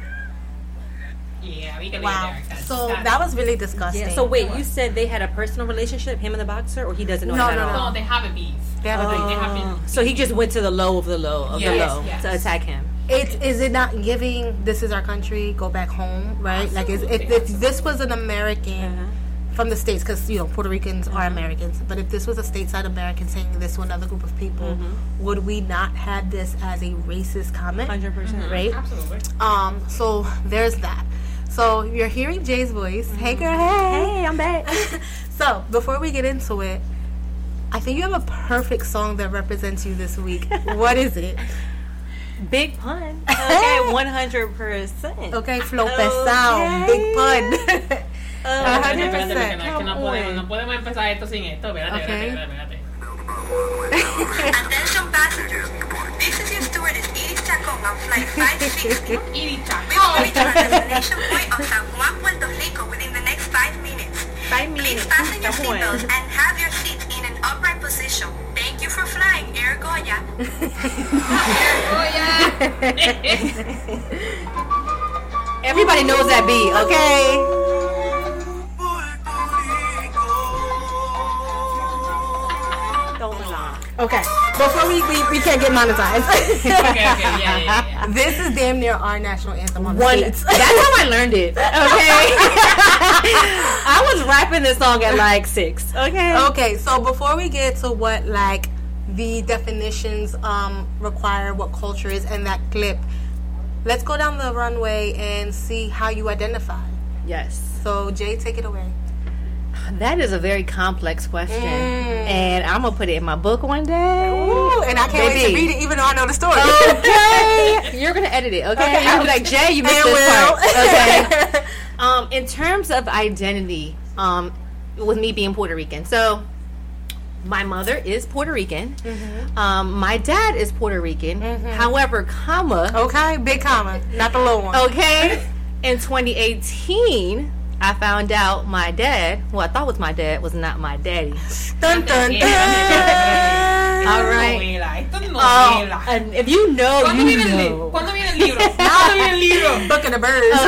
Yeah, we can Wow. leave there. So that was really disgusting. Yeah. So wait, you said they had a personal relationship, him and the boxer, or he doesn't know No, that no, at all? No, they have a beef. They have a beef. They have been. So he just went to the low of the low of the Yes, low yes. to attack him. Is it not giving this is our country, go back home, right? Like if this was an American from the States, because Puerto Ricans are Americans, but if this was a stateside American saying this to another group of people, would we not have this as a racist comment? 100%. Right? Absolutely. So there's that. So you're hearing Jay's voice. Hey girl, hey, I'm back. So before we get into it, I think you have a perfect song that represents you this week. What is it? Big pun. Okay, 100%. Okay, flow pesado, big pun. Espérate, 100%. porque no podemos empezar esto sin esto. Espérate. Attention passengers, this is your stewardess Iris Chacon on flight 560. Y We will reach our destination point of San Juan, Puerto Rico within the next 5 minutes. 5 minutes. Please fasten your Come on. seatbelts and have your seats in an upright position. Thank you for flying Air Goya. Everybody knows that beat, okay? Don't knock. Okay. Before we can't get monetized. Okay, yeah. This is damn near our national anthem on the States. That's how I learned it. Okay. I was rapping this song at like 6. Okay. Okay, so before we get to what like the definitions require, what culture is, and that clip, let's go down the runway and see how you identify. Yes. So Jay, take it away. That is a very complex question, and I'm gonna put it in my book one day. Ooh, and I can't wait to read it, even though I know the story. Okay, you're gonna edit it. Okay, you'll be like, Jay, you missed this part. Okay. In terms of identity, with me being Puerto Rican, so my mother is Puerto Rican. My dad is Puerto Rican. However, comma. Okay, big comma, not the little one. Okay. In 2018. I found out my dad, who I thought was my dad, was not my daddy. Dun, dun, dun. All right. And if you know, you know. ¿Cuándo viene el libro? ¿Cuándo viene el libro? Book of the Birds.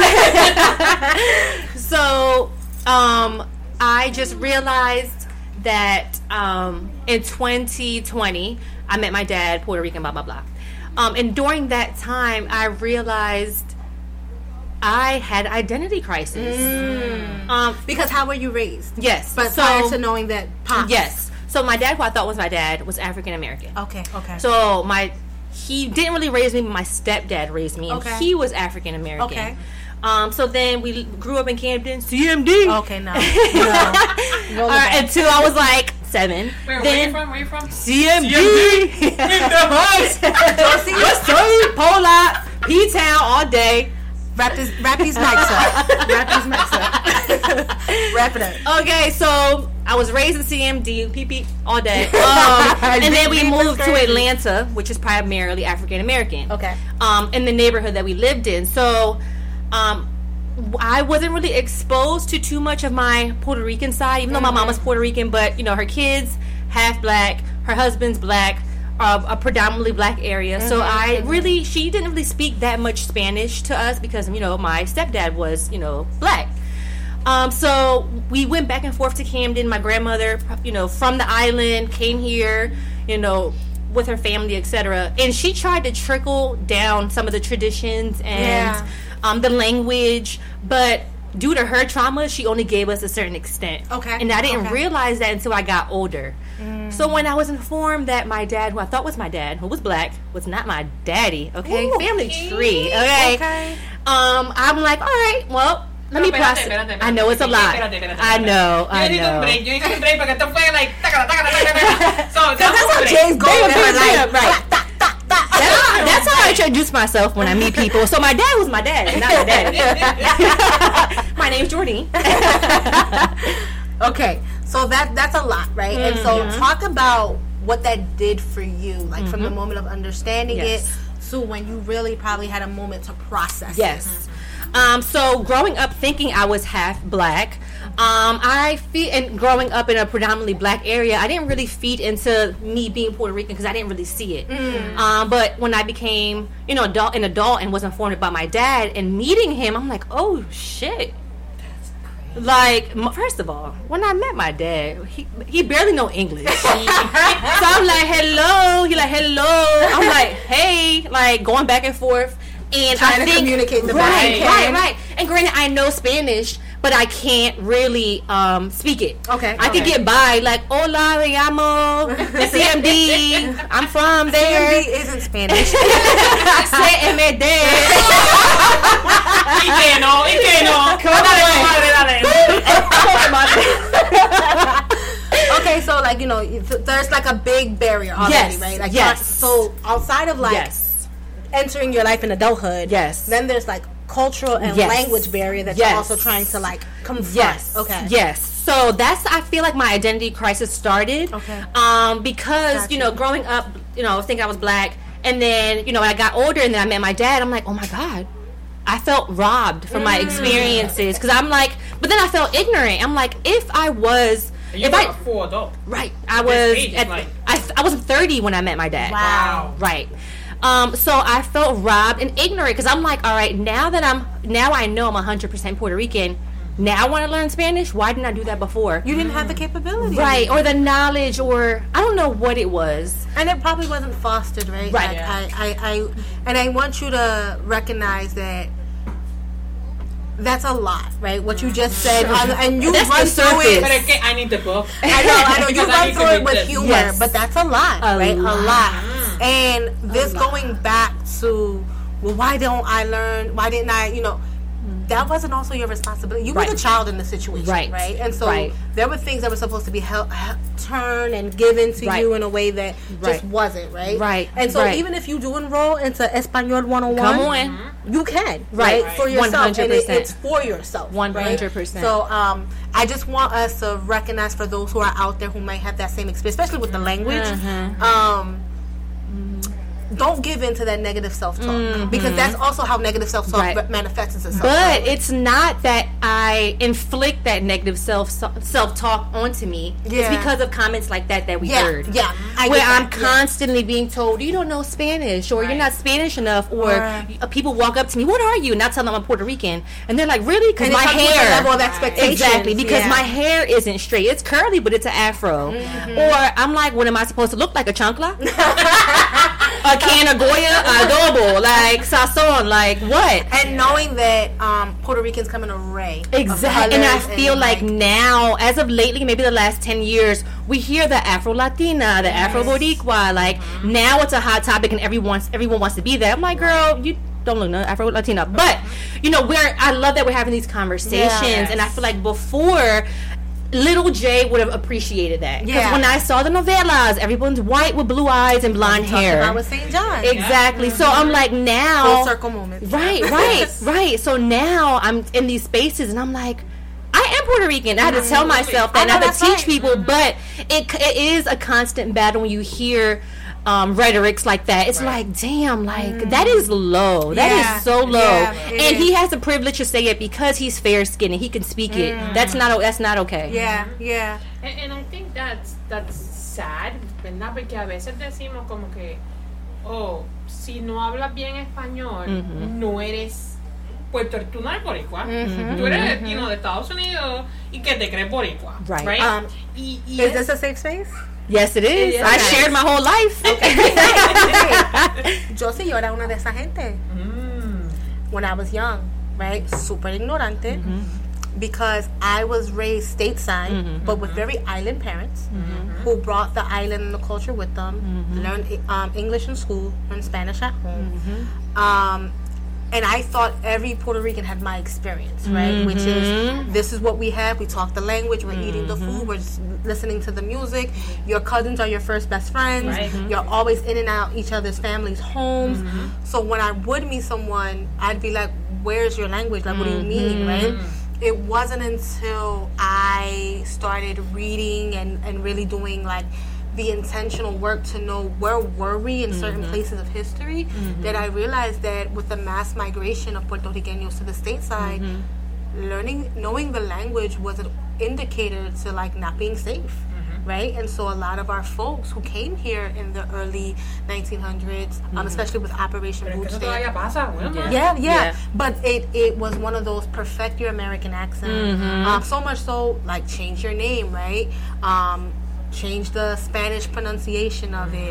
So, I just realized that in 2020, I met my dad, Puerto Rican, blah, blah, blah. And during that time, I realized I had identity crisis. Because how were you raised? Yes. But prior to knowing that Pops. Yes. So my dad, who I thought was my dad, was African American. Okay. So he didn't really raise me, but my stepdad raised me, and he was African American. Okay. So then we grew up in Camden, CMD. Okay, no. Until I was like 7. Where you from? CMD. In the house. What's up? Pola, P-Town all day. Wrap these mics up. Wrap it up. Okay, so I was raised in CMD, PP all day. And then we moved to Atlanta, which is primarily African American. Okay. In the neighborhood that we lived in. So I wasn't really exposed to too much of my Puerto Rican side, even though my mom was Puerto Rican, but her kids half black, her husband's black. A predominantly black area, so she didn't really speak that much Spanish to us because my stepdad was black. So we went back and forth to Camden. My grandmother, from the island, came here, with her family, etc. And she tried to trickle down some of the traditions and the language, but due to her trauma, she only gave us a certain extent. Okay. And I didn't realize that until I got older. So when I was informed that my dad, who I thought was my dad, who was black, was not my daddy, okay? Family tree, okay? I'm like, all right, well, let me process. I know it's a lot. I know. Yo need un break porque esto fue like, so that's how Jay's going. That's how I introduce myself when I meet people. So my dad was my dad, not my daddy. My name's Jordan. Okay, so that's a lot, right? And so talk about what that did for you, like from the moment of understanding it to when you really probably had a moment to process it. So growing up thinking I was half black, and growing up in a predominantly black area, I didn't really feed into me being Puerto Rican because I didn't really see it. But when I became, an adult and was informed about my dad and meeting him, I'm like, oh shit. Like, first of all, when I met my dad, he barely know English. So I'm like, hello. He like, hello. I'm like, hey. Like, going back and forth. And trying to communicate the right. And granted, I know Spanish, but I can't really speak it. Okay. I could get by, like, hola, me llamo CMD. I'm from there. CMD isn't Spanish. CMD. Okay, so like there's like a big barrier already, right? Like so outside of like entering your life in adulthood, then there's like cultural and language barrier that you're also trying to like confront. So that's, I feel like my identity crisis started because growing up, thinking I was black, and then when I got older and then I met my dad, I'm like, oh my god, I felt robbed from my experiences because I'm like, but then I felt ignorant. I'm like, if I was, a full adult, right? I was I was 30 when I met my dad. Wow. Right. So I felt robbed and ignorant because I'm like, all right, now I know I'm 100% Puerto Rican. now I want to learn Spanish. Why didn't I do that before? You didn't have the capability. Right, or the knowledge, or I don't know what it was. And it probably wasn't fostered, right? Right. And I want you to recognize that that's a lot, right? What you just said, and you That's run the through it. But again, I need the book. I know. You Because I run need to through it read with this. humor, Yes. but that's a lot, right? lot. A lot. And this going back to, well, why don't I learn? Why didn't I? You know, that wasn't also your responsibility. You were Right. the child in the situation, Right. And so Right. there were things that were supposed to be turned and given to Right. you in a way that just Right. wasn't, right? Right. And so Right. even if you do enroll into Espanol 101, Come on. you can, Right. right? For yourself. 100%. And it's for yourself. 100%. Right? So I just want us to recognize for those who are out there who might have that same experience, especially with the language. Don't give in to that negative self-talk because that's also how negative self-talk Right. manifests itself. But it's not that I inflict that negative self-talk onto me. Yeah. It's because of comments like that we heard. Yeah, I Where get I'm that, yeah. constantly being told, you don't know Spanish, or you're not Spanish enough, or Right. people walk up to me, what are you? And I tell them I'm Puerto Rican. And they're like, really? Because And my it comes with a hair. level of expectations. Exactly, because Yeah. my hair isn't straight. It's curly, but it's an afro. Or I'm like, what am I supposed to look like? A chancla? A can of Goya? Adobo? Like sazon? Like what? And knowing that Puerto Ricans come in an array. of Exactly, and I colors feel like now, as of lately, maybe the last 10 years, we hear the Afro Latina, the Afro Boricua. Like now, it's a hot topic, and everyone wants to be there. I'm like, girl, you don't look no Afro Latina, but you know, I love that we're having these conversations, and I feel like before. Little J would have appreciated that. Because Yeah. when I saw the novellas, everyone's white with blue eyes and blonde hair. I was St. John. Exactly. So I'm like, now. Full circle moments. Right. So now I'm in these spaces and I'm like, I am Puerto Rican. I had to tell myself that, and I know, had to that's teach right. people, but it is a constant battle when you hear rhetorics like that. It's like, damn, like that is low. That Yeah. is so low. Yeah, it and is. he has the privilege to say it because he's fair skinned and he can speak it. That's not okay. Yeah. And I think that's sad, ¿verdad? Porque a veces decimos como que, oh, si no hablas bien español, no eres tú no eres boricua. Tú eres, de Estados Unidos y que te crees boricua. Right. Y Is this a safe space? Yes, it is. It I is. shared my whole life. Yo sí, yo era una de esa gente. When I was young, right? Super ignorante. Because I was raised stateside, but with very island parents who brought the island and the culture with them, learned English in school, learned Spanish at home. And I thought every Puerto Rican had my experience, right? Which is, this is what we have. We talk the language. We're eating the food. We're just listening to the music. Your cousins are your first best friends. Right. You're always in and out each other's families' homes. So when I would meet someone, I'd be like, where's your language? Like, what do you mean, right? It wasn't until I started reading and really doing, like, the intentional work to know where were we in certain places of history that I realized that with the mass migration of Puerto Ricanos to the stateside, knowing the language was an indicator to like not being safe, right? And so a lot of our folks who came here in the early 1900s, especially with Operation Pero Boot es que eso Stamp, todavía pasa, bueno. yeah. But it was one of those perfect your American accent. So much so, like, change your name, right? Change the Spanish pronunciation of it.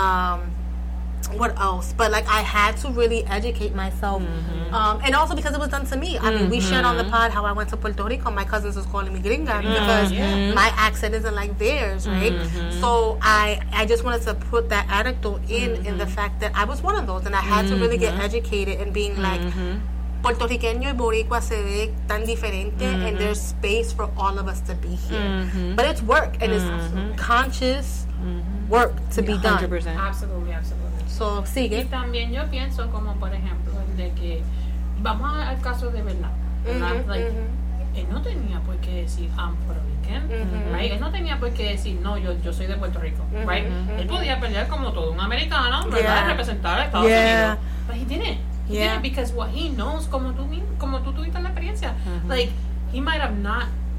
What else? But like, I had to really educate myself, and also because it was done to me. I mean, we shared on the pod how I went to Puerto Rico. My cousins was calling me gringa because my accent isn't like theirs, right? So I just wanted to put that anecdote in the fact that I was one of those, and I had to really get educated in being like, Puertorriqueño y Boricua se ve tan diferente, and there's space for all of us to be here. But it's work, and it's conscious work to be done. 100%. Absolutely. So, Y sigue. también yo pienso como, por ejemplo, de que vamos al caso de verdad. Like, él no tenía por qué decir I'm Puerto Rican, right? Él no tenía por qué decir no, yo soy de Puerto Rico, right? Él podía pelear como todo un americano, ¿verdad? Representar a Estados Unidos. But he didn't. He didn't because what he knows, como tú tuviste la experiencia, like, he might have not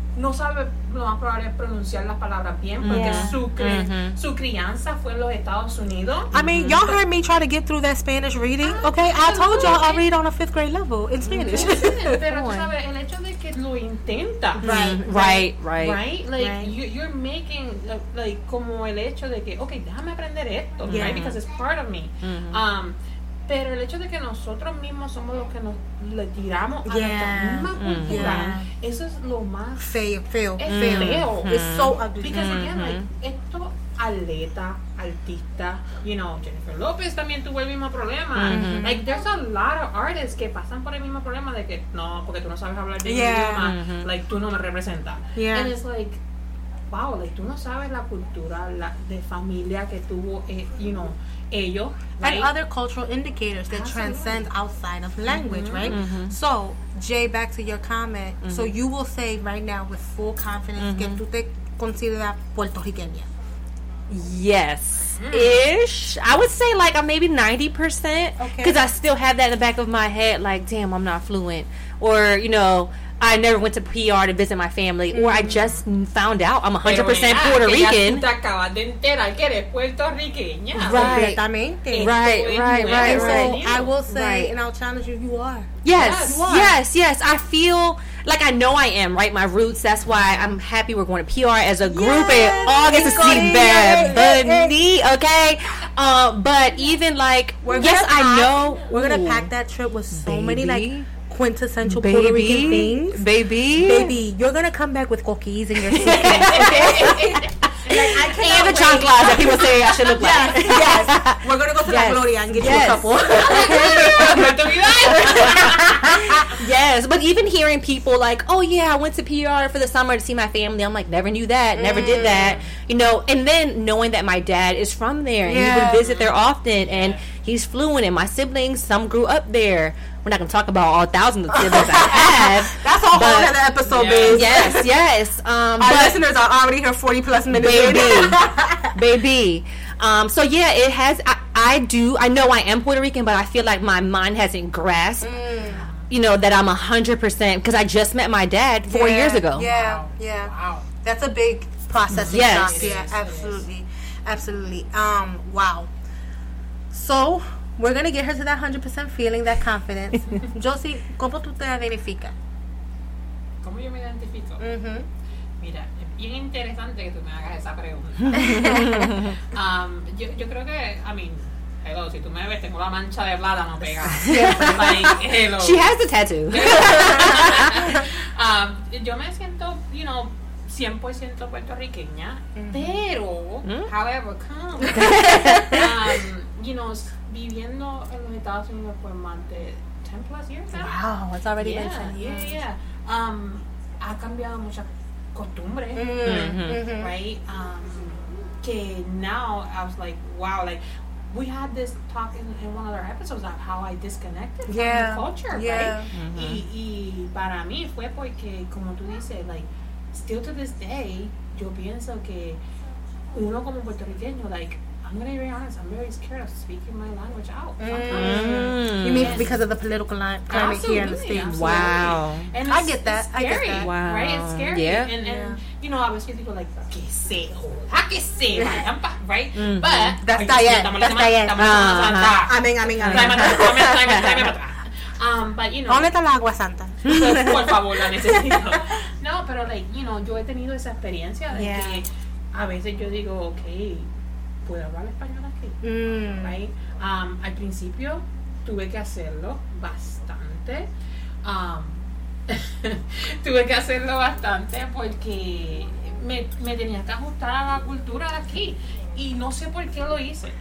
no sabe lo más probable es pronunciar las palabras bien porque Yeah. su crianza fue en los Estados Unidos. I mean, y'all heard me try to get through that Spanish reading, okay? I told y'all I read on a 5th grade level in Spanish. Pero tú sabes, el hecho de que lo intenta, Right. Like you're making like como el hecho de que, okay, déjame aprender esto, Yeah. right? Because it's part of me. Pero el hecho de que nosotros mismos somos los que nos le tiramos a nuestra misma cultura, eso es lo más feo. es feo. It's so ugly. Because again, like, esto atleta, artista, you know, Jennifer Lopez también tuvo el mismo problema. Like, there's a lot of artists que pasan por el mismo problema de que, no, porque tú no sabes hablar bien el idioma, like, tú no me representas. Yeah. And it's like, wow, like, tú no sabes la cultura de familia que tuvo, you know, ellos, right? And other cultural indicators that transcend outside of language, right? So, Jay, back to your comment. So, you will say right now with full confidence que tú te consideras puertorriqueña. Yes. Ish. I would say like I'm maybe 90%. Because I still have that in the back of my head, like, damn, I'm not fluent. Or, you know, I never went to PR to visit my family, or I just found out I'm 100% Puerto Rican. Tú te acabas de enterar que eres puertorriqueña. Right. Completamente. Right. So, I will say, and I'll challenge you, you are. Yes. I feel like I know I am, right? My roots. That's why I'm happy we're going to PR as a group in August to see Bad Bunny, okay? But even like, I know. We're going to pack that trip with so many, like, quintessential Puerto Rican things. Baby, you're going to come back with cookies in your suitcase, okay? And the chanclas that people say I should look like. Yes. We're going to go to La Gloria and get you a couple. Yes, but even hearing people like, oh yeah, I went to PR for the summer to see my family. I'm like, never knew that, never did that. You know, and then knowing that my dad is from there and he would visit there often and he's fluent and my siblings, some grew up there. We're not going to talk about all thousands of siblings I have. That's a whole other episode, babe. Yes. Our listeners are already here 40 plus minutes. Baby. So yeah, it has. I know I am Puerto Rican, but I feel like my mind hasn't grasped. You know that I'm 100% because I just met my dad 4 years ago. Yeah. Wow. That's a big processing shock. Yeah, absolutely. Wow. So we're gonna get her to that 100% feeling, that confidence. Josie, ¿cómo tú te identificas? ¿Cómo yo me identifico? Mira, es bien interesante que tú me hagas esa pregunta. Yo creo que, I mean, hello, si tú me ves, tengo la mancha de plátano pegada. Like, hello. She has the tattoo. Yo me siento, you know, 100% puertorriqueña, pero, however, you know, viviendo en los Estados Unidos por más de 10 plus years now. Wow, it's already been 10 years. Yeah. Ha cambiado muchas costumbres, right? Que now I was like, wow, like we had this talk in one of our episodes of how I disconnected from the culture, right? Y para mí fue porque, como tú dices, like, still to this day, yo pienso que uno como puertorriqueño, like, I'm gonna be very honest, I'm very scared of speaking my language out. You mean because of the political climate here in the States? Absolutely. Wow. And I get that. Wow. Right? It's scary. Yeah. And you know, I was people like, que se joda, que se vayan pa, right? But That's Diane. Amén. But you know, ¿Dónde está la agua santa? por favor, la necesito. No, pero like, you know, yo he tenido esa experiencia de que a veces yo digo, okay, ¿puedo hablar español aquí? Right? Al principio tuve que hacerlo bastante. Tuve que hacerlo bastante porque me tenía que ajustar a la cultura de aquí. Y no sé por qué lo hice.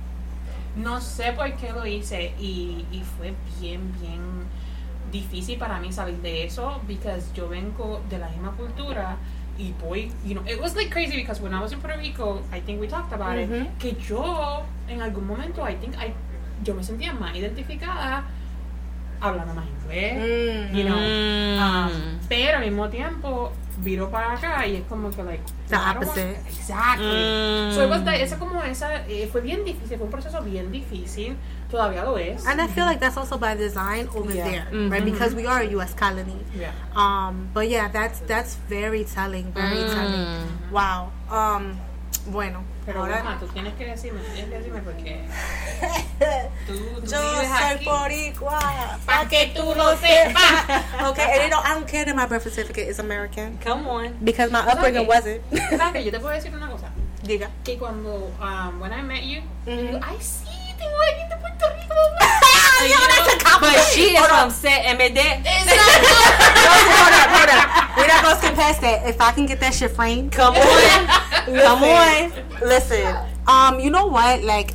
Y fue bien difícil para mí salir de eso, because yo vengo de la misma cultura y voy, you know, it was like crazy because when I was in Puerto Rico, I think we talked about it, que yo en algún momento yo me sentía más identificada hablando más inglés, you know, pero al mismo tiempo viro para acá y es como que like, the No, I don't opposite. want- Exactly. So it was that, fue bien difícil, fue un proceso bien difícil, todavía lo es. And I feel like that's also by design over there, right? Because we are a U.S. colony. Yeah. But yeah, that's very telling, very telling. Wow. Bueno, Pero ahora tú tienes que decirme porque tú yo vives soy aquí. boricua. Pa' que tú lo sepas. Okay, and you know I don't care that my birth certificate is American Come on. because my upbringing wasn't. ¿Sabes qué? Yo te puedo decir una cosa. Diga. Que cuando, when I met you, Mhm. I see, tengo alguien de Puerto Rico. But she is from MD. Hold up. We're not gonna skip past that. If I can get that shit framed, Come on. Come on. listen. You know what? Like,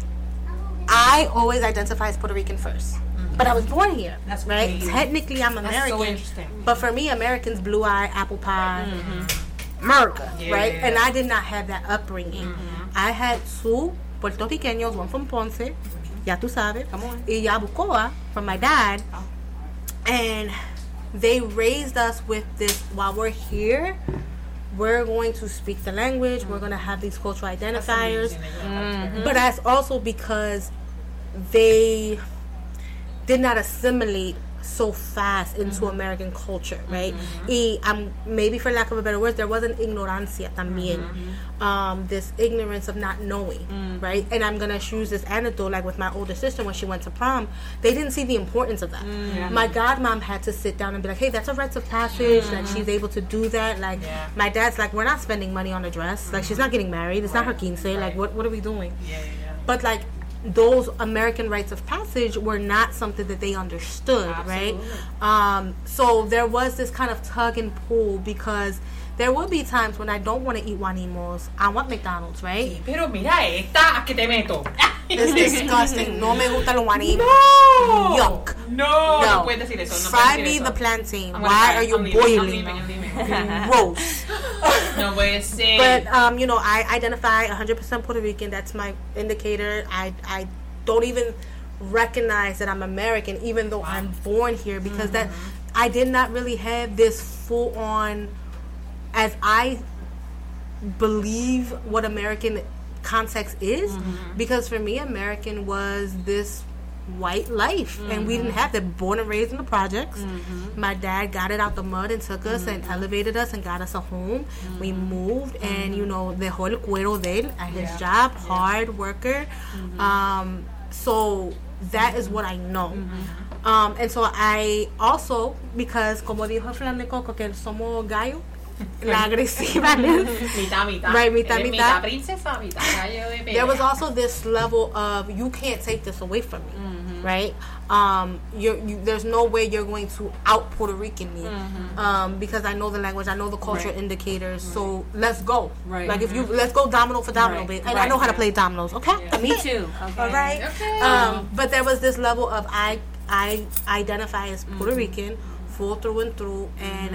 I always identify as Puerto Rican first, but I was born here. That's right. crazy. Technically, I'm That's American, so interesting. but for me, Americans, blue eye, apple pie, America, Yeah. right? And I did not have that upbringing. I had two Puertorriqueños, one from Ponce, ya tú sabes, Come on. y Yabucoa from my dad, and they raised us with this. While we're here, we're going to speak the language. We're going to have these cultural identifiers. But that's also because they did not assimilate so fast into American culture, right? Y maybe for lack of a better word, there was an ignorancia también. This ignorance of not knowing, right? And I'm gonna use this anecdote, like with my older sister when she went to prom, they didn't see the importance of that. My godmom had to sit down and be like, hey, that's a rites of passage. Like, she's able to do that. Like, my dad's like, we're not spending money on a dress. Like, she's not getting married. It's not her quince. Like, what are we doing? But like, those American rites of passage were not something that they understood, right? So there was this kind of tug and pull, because there will be times when I don't want to eat Juanimos. I want McDonald's, right? Pero mira esta, ¿a qué te meto? It's disgusting. No me gusta los Juanimos. No. Yuck. No puedes decir eso. No Fry puedes me decir the eso. plantain. I'm gonna Why try. are you I'm leaving, boiling? I'm leaving. Gross. No puede ser. But you know, I identify 100% Puerto Rican. That's my indicator. I don't even recognize that I'm American, even though I'm born here, because that I did not really have this full on, as I believe what American context is, because for me, American was this white life, and we didn't have that. Born and raised in the projects. My dad got it out the mud and took us and elevated us and got us a home. We moved, and you know, dejó el cuero de él at his job, hard worker. So that is what I know. And so I also, because como dijo Flamenco, que somos gallo, la agresiva, mitad. Right, mitad. Mitad princesa, mitad gallo de pelea. there was also this level of, you can't take this away from me, right? There's no way you're going to out Puerto Rican me, because I know the language, I know the cultural indicators. So let's go. Right. Like, if you let's go domino for domino, Right. babe. And I know how to play dominoes. Okay. Me too. Okay. All right. Okay. But there was this level of I identify as Puerto Rican, full through and through, and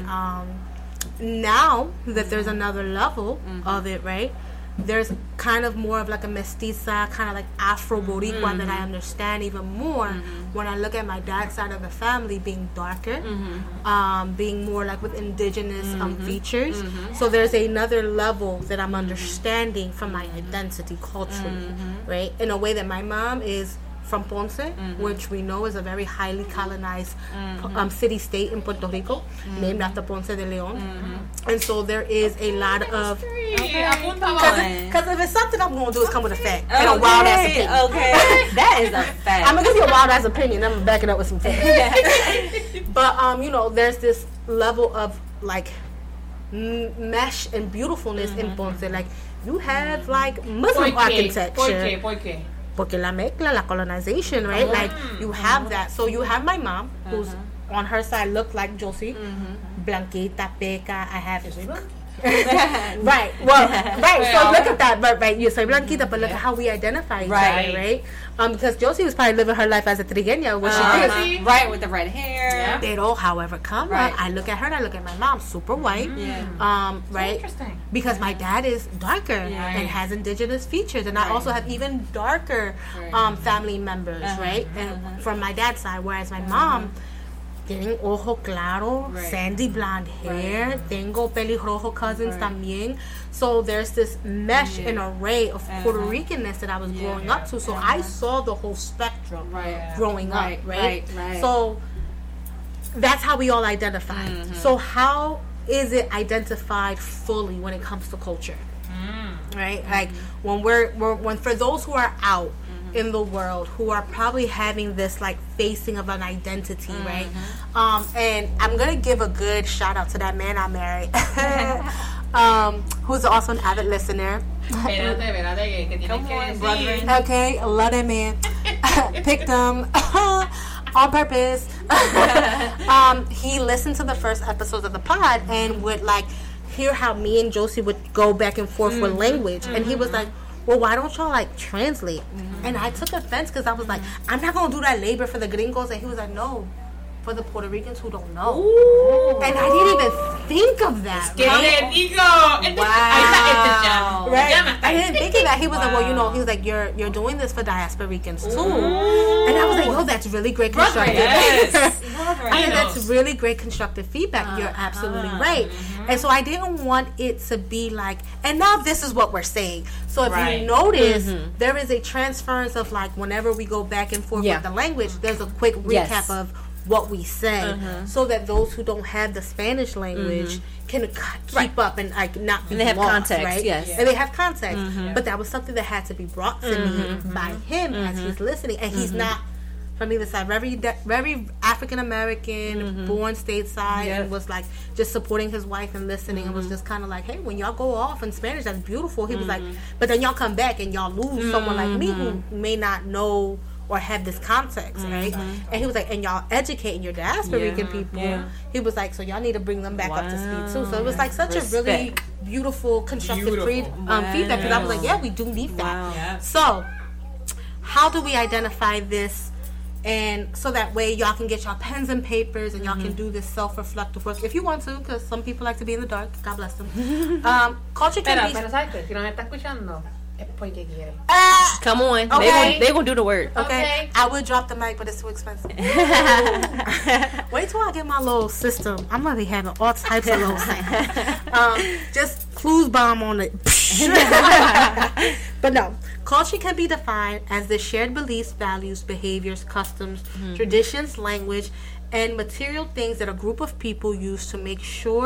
now that there's another level of it, right? There's kind of more of like a mestiza, kind of like Afro Boricua that I understand even more when I look at my dad's side of the family being darker, being more like with indigenous features. So there's another level that I'm understanding from my identity culturally, right? In a way that my mom is from Ponce, which we know is a very highly colonized city-state in Puerto Rico, named after Ponce de Leon. And so there is a lot of... Because if it's something I'm going to do, is come with a fact. And a wild-ass opinion. Okay. That is a fact. I'm going to give you a wild-ass opinion. I'm going to back it up with some facts. But, you know, there's this level of, like, mesh and beautifulness in Ponce. Like, you have, like, Muslim architecture. ¿Por qué? Porque la mezcla, la colonization, right? Like, you have that. So you have my mom, who's on her side looked like Josie, blanquita, peca. I have right. Well, right. So look at that. But right, you say blanquita, but look at how we identify each other, right? Because Josie was probably living her life as a trigueña, which she did. Right, with the red hair. They all, however, come. Right. I look at her and I look at my mom, super white. Right? Interesting. Because my dad is darker and has indigenous features, and I also have even darker family members, right? And from my dad's side, whereas my mom tienen ojo claro, sandy blonde hair, tengo pelirrojo cousins también. So there's this mesh and array of Puerto Ricanness that I was growing up to. So I saw the whole spectrum growing up, right? So that's how we all identify. So how is it identified fully when it comes to culture? Right? Like when for those who are out in the world, who are probably having this like facing of an identity, right? And I'm gonna give a good shout out to that man I married, who's also an avid listener. Okay, I love that man. Picked him on purpose. He listened to the first episodes of the pod and would like hear how me and Josie would go back and forth with language, and he was like, well, why don't y'all like translate? And I took offense because I was like, I'm not gonna do that labor for the gringos, and he was like, no, for the Puerto Ricans who don't know. And I didn't even think of that. Wow. Right? I didn't think of that. He was like, well, you know, he was like, you're doing this for diaspora Ricans too. And I was like, yo, that's really great constructive feedback. I mean, that's really great constructive feedback. You're absolutely right. And so I didn't want it to be like, and now this is what we're saying. So if you notice, there is a transference of like, whenever we go back and forth with the language, there's a quick recap of what we say, so that those who don't have the Spanish language can keep up and like not be and they have lost, context, right? And they have context. But that was something that had to be brought to me by him as he's listening, and he's not from either side. Very African American, born stateside, and was like just supporting his wife and listening, and was just kind of like, hey, when y'all go off in Spanish, that's beautiful. He was like, but then y'all come back and y'all lose someone like me who may not know or have this context, right? And he was like, and y'all educating your diaspora Rican people. He was like, so y'all need to bring them back up to speed too. So it was like such a really beautiful, constructive feedback. Because I was like, yeah, we do need that. So how do we identify this? And so that way y'all can get y'all pens and papers and y'all can do this self-reflective work if you want to, because some people like to be in the dark. God bless them. Culture can be... Pero ¿sabes qué? Si nos está escuchando, es porque quiere. Come on. Okay. They gonna do the work. Okay. I would drop the mic, but it's too expensive. Wait till I get my little system. I'm gonna be having all types of little things. Just clues bomb on it. But no, culture can be defined as the shared beliefs, values, behaviors, customs, traditions, language, and material things that a group of people use to make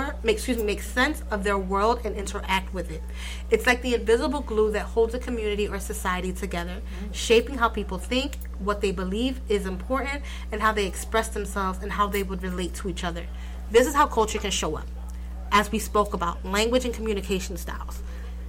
sense of their world and interact with it. It's like the invisible glue that holds a community or society together, shaping how people think, what they believe is important, and how they express themselves and how they would relate to each other. This is how culture can show up. As we spoke about, language and communication styles,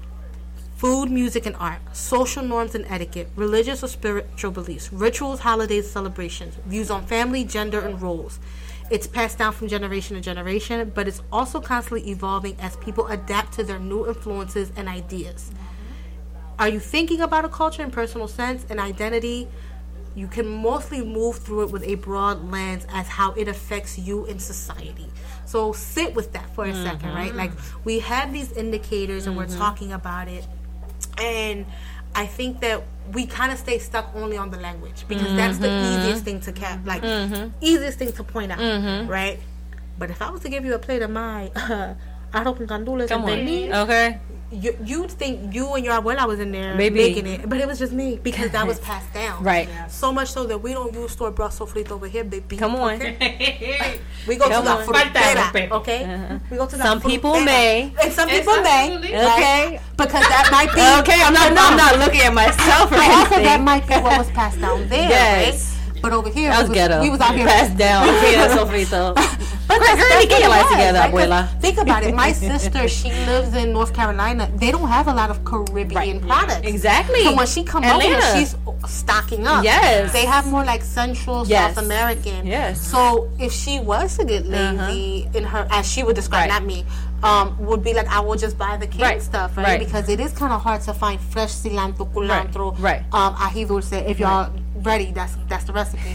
food, music, and art, social norms and etiquette, religious or spiritual beliefs, rituals, holidays, celebrations, views on family, gender, and roles. It's passed down from generation to generation, but it's also constantly evolving as people adapt to their new influences and ideas. Are you thinking about a culture in personal sense and identity? You can mostly move through it with a broad lens as how it affects you in society. So sit with that for a second, right? Like, we have these indicators and we're talking about it. And I think that we kind of stay stuck only on the language because that's the easiest thing to easiest thing to point out, right? But if I was to give you a plate of my arroz con gandules and pernil, okay, you'd think you and your abuela was in there making it, but it was just me because that was passed down. Right. So much so that we don't use store-bought sofrito over here, baby. Come on. Okay? We go to the frutera, okay? We go to the some people may. And some people may. Okay. Because that might be. Okay, I'm not looking at myself or anything. Also, that might be what was passed down there, yes. right? But over here, that was ghetto. We was out here passed down. Sofrito. But girl, get your life together, abuela. Think about it. My sister, she lives in North Carolina. They don't have a lot of Caribbean products. Exactly. So when she comes over, she's stocking up. Yes. They have more like Central South American. Yes. So if she was to get lazy in her, as she would describe, not me, would be like, I will just buy the canned stuff, right? Because it is kind of hard to find fresh cilantro, culantro, ají dulce. If y'all ready, that's the recipe.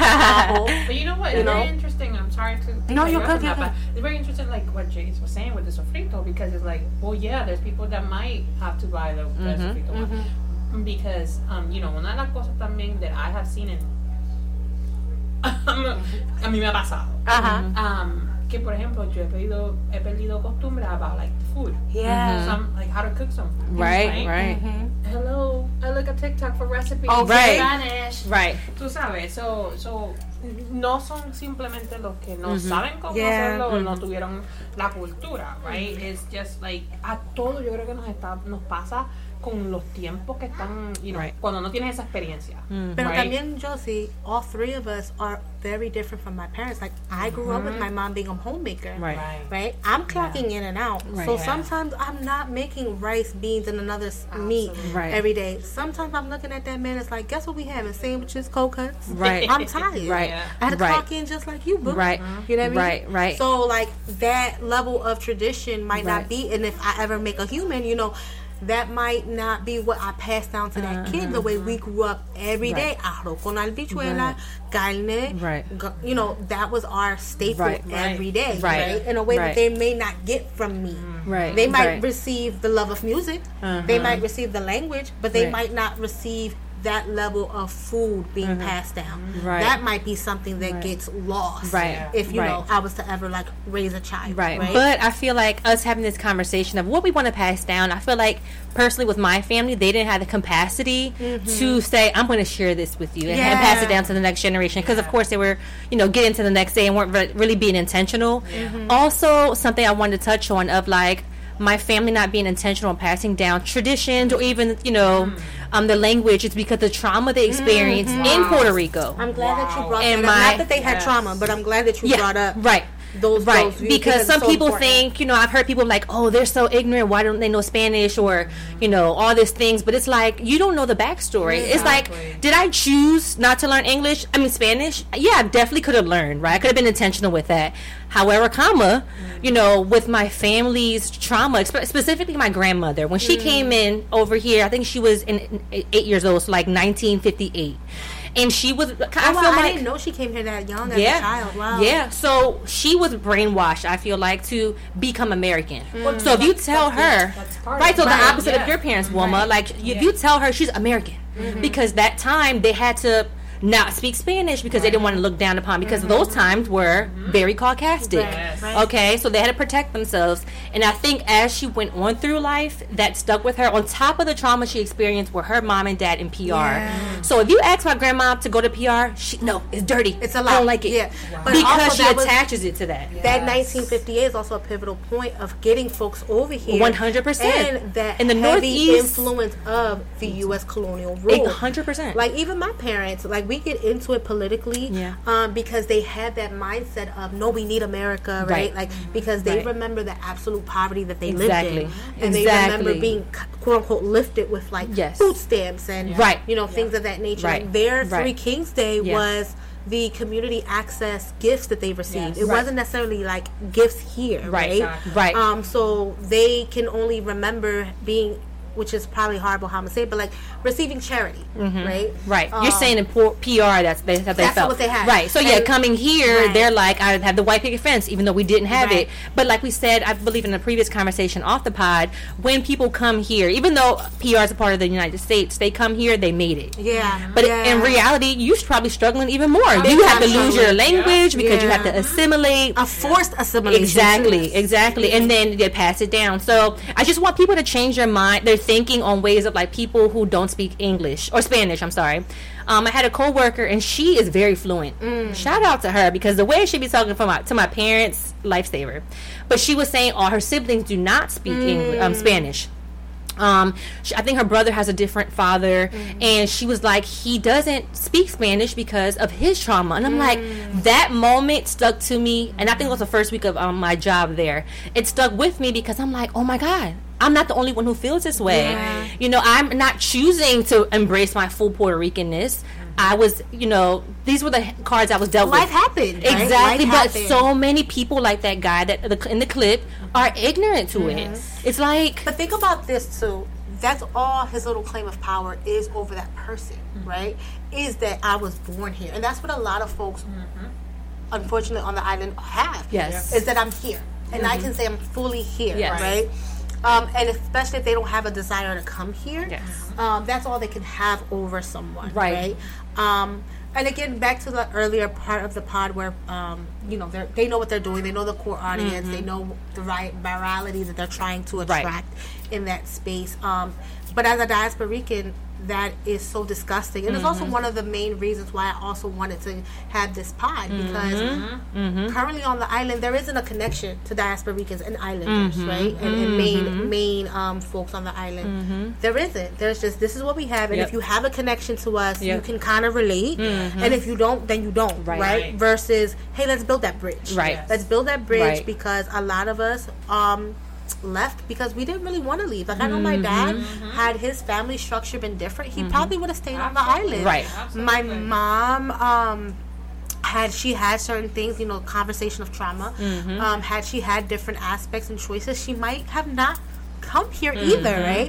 But you know what? It's very interesting. I'm sorry to. No, you're good. But it's very interesting, like what Jace was saying with the sofrito, because it's like, well, yeah, there's people that might have to buy the sofrito, one. Because you know, una de las cosas también that I have seen in a mí me ha pasado. Que por ejemplo yo he perdido costumbre about like food. Yeah. Some like how to cook some food. Right. Hello, I look at TikTok for recipes Oh, in right. Spanish. Right. Tú sabes, so no son simplemente los que no saben cómo Yeah. hacerlo o no tuvieron la cultura, right? It's just like a todo yo creo que nos pasa con los tiempos que están, you know, Right. cuando no tienes esa experiencia. Pero right? también, Josie, all three of us are very different from my parents. Like, I grew up with my mom being a homemaker. Right. Right? I'm clocking in and out. Right. So Yeah. sometimes I'm not making rice, beans, and another meat Right. every day. Sometimes I'm looking at that man, it's like, guess what we having? Sandwiches, cold cuts. Right. I'm tired. Right. Yeah. I had to Right. clock in just like you, boo. Right. You know what I mean? Right. So, like, that level of tradition might Right. not be, and if I ever make a human, you know, that might not be what I pass down to that kid the way we grew up every day. Arroz con habichuela, carne. Right. You know, that was our staple Right. every day, Right. right? In a way Right. that they may not get from me. Right. They might Right. receive the love of music. They might receive the language, but they Right. might not receive that level of food being passed down. Right. That might be something that gets lost. Right. If you Right. know I was to ever like raise a child. Right. But I feel like us having this conversation of what we want to pass down, I feel like personally with my family, they didn't have the capacity to say, I'm going to share this with you and pass it down to the next generation. Because, of course, they were, you know, getting to the next day and weren't really being intentional. Also, something I wanted to touch on of like, my family not being intentional in passing down traditions or even, you know, the language is because the trauma they experienced in Puerto Rico. I'm glad that you brought And that up. my- Not that they had trauma, but I'm glad that you brought up right. those Right, views because some it's so people important. think, you know, I've heard people like, oh, they're so ignorant, why don't they know Spanish, or, you know, all these things, but it's like, you don't know the backstory. It's like, did I choose not to learn Spanish? Yeah, I definitely could have learned, right? I could have been intentional with that. However, you know, with my family's trauma, specifically my grandmother, when she came in over here, I think she was 8 years old, so like 1958. And she was, I didn't know she came here that young as a child. Wow. Yeah, so she was brainwashed, I feel like, to become American. So if you tell her, right, so the opposite of your parents, Wilma, like, if you tell her she's American, because that time they had to not speak Spanish because they didn't want to look down upon, because those times were very Caucasic. Okay, so they had to protect themselves. And I think as she went on through life, that stuck with her on top of the trauma she experienced with her mom and dad in PR. So if you ask my grandma to go to PR, no, it's dirty. It's a lot. I don't like it. Yeah. But Because also she that was- attaches it to that. That 1958 is also a pivotal point of getting folks over here. 100%. And that In the heavy Northeast- influence of the U.S. colonial rule. 100%. Like, even my parents, like, we get into it politically because they had that mindset of, no, we need America, right? Like, because they remember the absolute poverty that they lived in. And they remember being, quote-unquote, lifted with, like, food stamps and, you know, things of that nature. Like, their Three Kings Day was the community access gifts that they received. It wasn't necessarily like gifts here, right? So they can only remember being, which is probably horrible how I'm gonna say it, but like receiving charity, right? You're saying in PR that's they felt. What they had. Right. So coming here, they're like, I have the white picket fence, even though we didn't have it. But like we said, I believe in a previous conversation off the pod, when people come here, even though PR is a part of the United States, they come here, they made it. But in reality, you're probably struggling even more. You have to lose your language because you have to assimilate. A forced assimilation. Exactly. And then they pass it down. So I just want people to change their mind, their thinking on ways of like people who don't speak English or Spanish. I'm sorry. I had a coworker and she is very fluent. Shout out to her, because the way she be talking to my parents, lifesaver. But she was saying all her siblings do not speak Spanish. I think her brother has a different father, and she was like, he doesn't speak Spanish because of his trauma. And I'm like, that moment stuck to me, and I think it was the first week of my job there. It stuck with me because I'm like, oh my God, I'm not the only one who feels this way. You know, I'm not choosing to embrace my full Puerto Ricanness. I was, you know, these were the cards I was dealt with. Life happened. Right? Exactly. Life happened. So many people like that guy that in the clip are ignorant to it. It's like... But think about this too. That's all his little claim of power is over that person, right? Is that I was born here. And that's what a lot of folks, unfortunately, on the island have. Yes. Is that I'm here. And I can say I'm fully here, Yes. right? And especially if they don't have a desire to come here, that's all they can have over someone, right? And again, back to the earlier part of the pod where, you know, they know what they're doing. They know the core audience. They know the right virality that they're trying to attract in that space. But as a diaspora Rican, that is so disgusting. And it's also one of the main reasons why I also wanted to have this pod, because currently on the island, there isn't a connection to diaspora Ricans and islanders, right? And main folks on the island. There isn't. There's just, this is what we have. And if you have a connection to us, you can kind of relate. And if you don't, then you don't, right? Versus, hey, let's build that bridge. Right. Let's build that bridge, because a lot of us left because we didn't really want to leave. Like, I know my dad, had his family structure been different, he probably would have stayed on the island. Right. My mom, had she had certain things, you know, conversation of trauma, had she had different aspects and choices, she might have not come here either, right?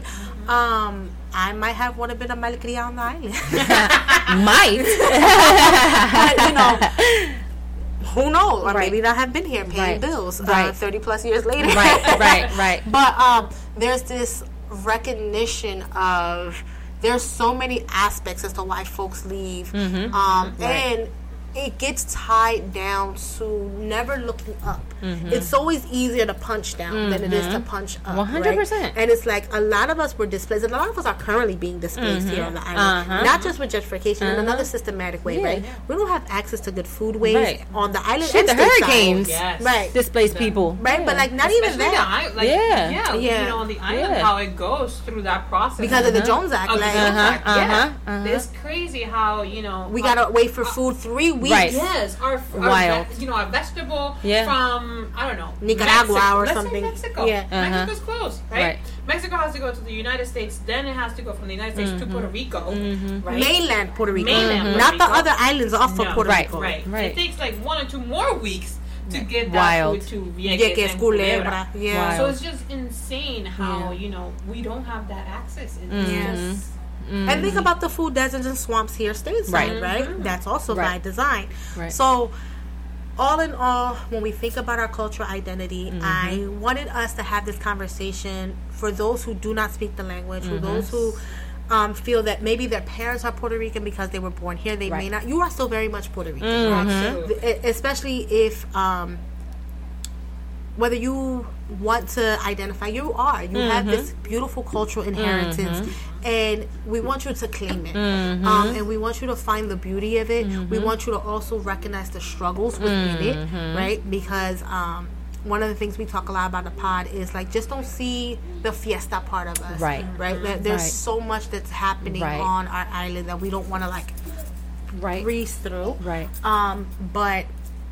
I might have would have been a malcria on the island. Might. But, you know, who knows? Or maybe not have been here paying bills 30 plus years later. Right. But there's this recognition of there's so many aspects as to why folks leave. And it gets tied down to never looking up. It's always easier to punch down than it is to punch up. 100%. Right? And it's like a lot of us were displaced, and a lot of us are currently being displaced here on the island. Not just with gentrification, in another systematic way, right? We don't have access to good foodways on the island. Shit, and the hurricanes right? displaced people. Right, but like not even Especially that. You know, on the island, how it goes through that process Because of the Jones Act. Of the Like, Jones Act. It's crazy how, you know, we gotta wait for food 3 weeks. Right. Yes, our you know, a vegetable from, I don't know, Nicaragua Mexico. or Let's something. say Mexico. Yeah. Mexico's close, right? Mexico has to go to the United States, then it has to go from the United States to Puerto Rico, right? Mainland Puerto Rico. Mainland Not Puerto the other islands off of Puerto Rico. Right. It takes like 1 or 2 more weeks to get that Wild. food to Vieques and Culebra. Yeah. So it's just insane how, you know, we don't have that access. It's just... And think about the food deserts and swamps here stateside, right? That's also by design. So, all in all, when we think about our cultural identity, I wanted us to have this conversation for those who do not speak the language, for those who feel that maybe their parents are Puerto Rican because they were born here. They may not. You are still very much Puerto Rican, especially if whether you want to identify, you are. You have this beautiful cultural inheritance, and we want you to claim it. And we want you to find the beauty of it. We want you to also recognize the struggles within it, right? Because one of the things we talk a lot about in the pod is like, just don't see the fiesta part of us, right? There's so much that's happening on our island that we don't want to like breeze through, but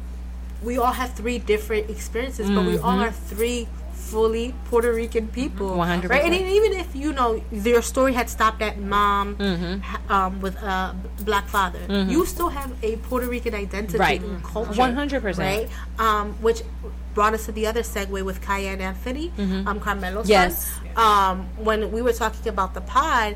we all have 3 different experiences, but we all are 3 fully Puerto Rican people, 100%. right? And even if, you know, your story had stopped at mom with a black father, you still have a Puerto Rican identity and culture, 100%, right? Which brought us to the other segue with Cayenne Anthony, Carmelo's son. When we were talking about the pod,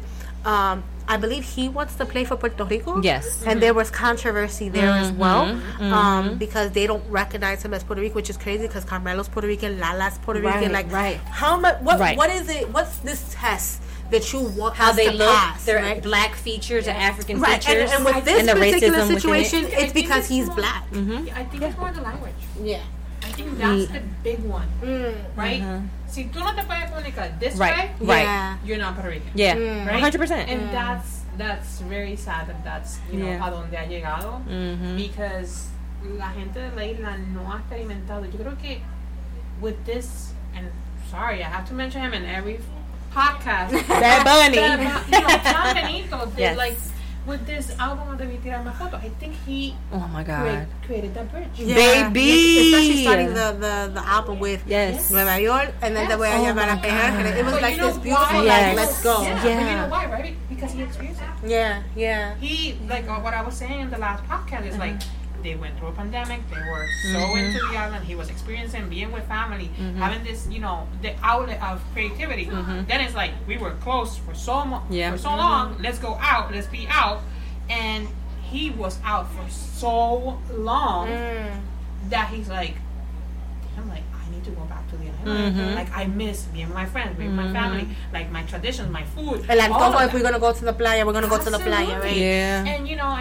I believe he wants to play for Puerto Rico. Yes. And there was controversy there as well, because they don't recognize him as Puerto Rican, which is crazy because Carmelo's Puerto Rican, Lala's Puerto Rican. Like, how much? What is it? What's this test that you want? How they look, pass, their black features, and African features, and with this and the particular racism situation, within it's because he's black. I think it's more the language. I think that's the big one, right? Si tú no te puedes comunicar this way, you're not Puerto Rican. Right? 100%. And that's very sad that's, you know, a donde ha llegado, because la gente de la isla no ha experimentado. Yo creo que with this, and sorry, I have to mention him in every podcast. Bad Bunny. You know, John Benito did like with this album of Debí Tirar Más Fotos. I think he created that bridge. Baby. Especially starting the album with Nueva York, and then the way I llamar a pegar. It was like this beautiful, like, let's go. And you know why, right? Because he experienced it. He, like what I was saying in the last podcast, is like, they went through a pandemic, they were so into the island, he was experiencing being with family, having this, you know, the outlet of creativity. Then it's like, we were close for so long, let's go out, let's be out. And he was out for so long that he's like, I'm like, I need to go back to the island. Like, I miss being with my friends, being with my family, like my traditions, my food. And like, if we're gonna go to the playa, we're gonna go to the playa, right? And you know, and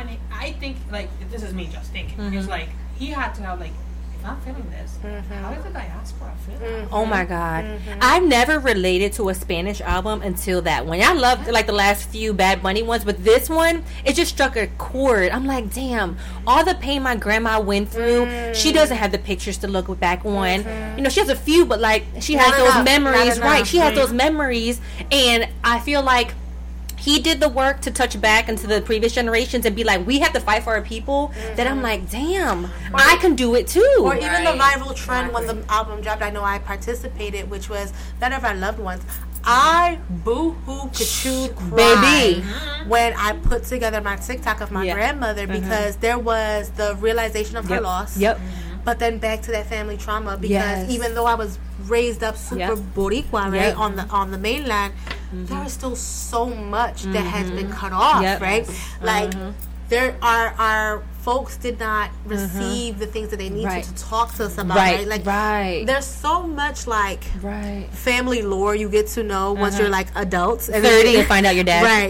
I think, like, this is me just thinking. It's like, he had to have, like, if I'm feeling this, how is the diaspora feeling? Oh my God. I never related to a Spanish album until that one. I loved like the last few Bad Bunny ones, but this one, it just struck a chord. I'm like, damn, all the pain my grandma went through, she doesn't have the pictures to look back on. You know, she has a few, but like she has those memories, right? She has those memories, and I feel like he did the work to touch back into the previous generations and be like, we have to fight for our people. That I'm like, damn, I can do it too. Or even the viral trend when the album dropped, I know I participated, which was Better of Our Loved Ones. I boo-hoo ka-choo Baby. when I put together my TikTok of my grandmother, because there was the realization of her loss. But then back to that family trauma, because even though I was raised up super Boricua, right, on the mainland, there is still so much that has been cut off, right? Like, there are our folks did not receive the things that they need to talk to us about, right? Like, there's so much like family lore you get to know once you're like adults, and 30 and find out your dad, right?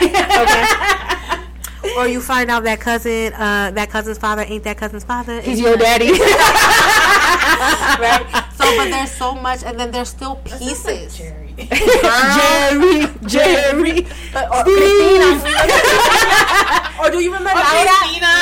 Okay. Or you find out that cousin's father ain't that cousin's father. He's your daddy. Right? So, but there's so much, and then there's still pieces. Jerry. But, or Christina. Or do you remember Laura?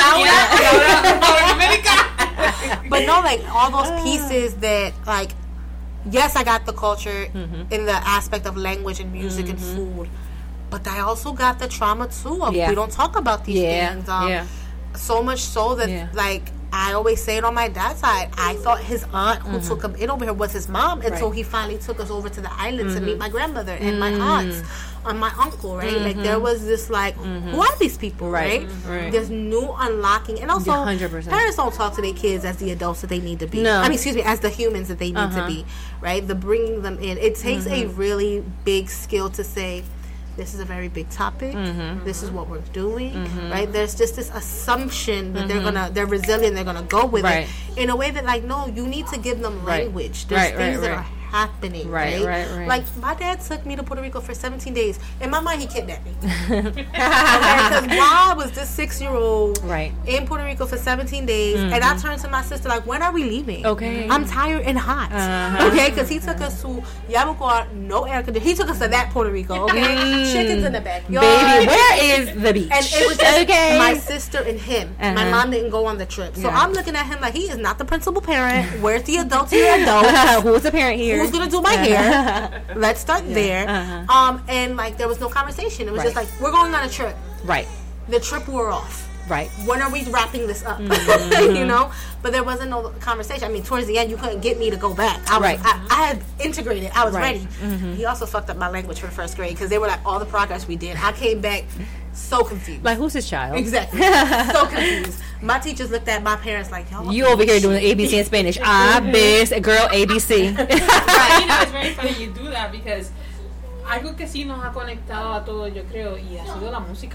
But no, like all those pieces that, like, yes, I got the culture in the aspect of language and music and food, but I also got the trauma too of we don't talk about these things. So much so that like I always say it on my dad's side, I thought his aunt who took him in over here was his mom until he finally took us over to the island to meet my grandmother and my aunts and my uncle, right? Like there was this like, who are these people, right? There's new unlocking, and also 100%. Parents don't talk to their kids as the adults that they need to be. I mean, excuse me, as the humans that they need to be, right? The bringing them in, it takes a really big skill to say, this is a very big topic. This is what we're doing, right? There's just this assumption that they're resilient, they're gonna go with it in a way that, like, no, you need to give them language. There's things that are happening, right? Like, my dad took me to Puerto Rico for 17 days. In my mind, he kidnapped me. Because why was this 6-year-old in Puerto Rico for 17 days? And I turned to my sister like, when are we leaving? I'm tired and hot. Okay, because he took us to Yabucoa, no air conditioning. He took us to that Puerto Rico. Okay, chickens in the backyard. Baby, where is the beach? And it was just my sister and him. My mom didn't go on the trip, so I'm looking at him like, he is not the principal parent. Where's the adult here? Who's the parent here? Who's gonna do my hair? Let's start there. And like, there was no conversation. It was just like, we're going on a trip. The trip wore off. When are we wrapping this up? You know? But there wasn't no conversation. I mean, towards the end, you couldn't get me to go back. I had integrated. I was ready. He also fucked up my language for first grade, because they were like, all the progress we did. I came back so confused. Like, who's his child? Exactly. So confused. My teachers looked at my parents like, y'all, you over here doing ABC in Spanish. Girl, ABC. You know, it's very funny you do that, because algo que sí nos ha conectado a todos, yo creo, y ha sido la música.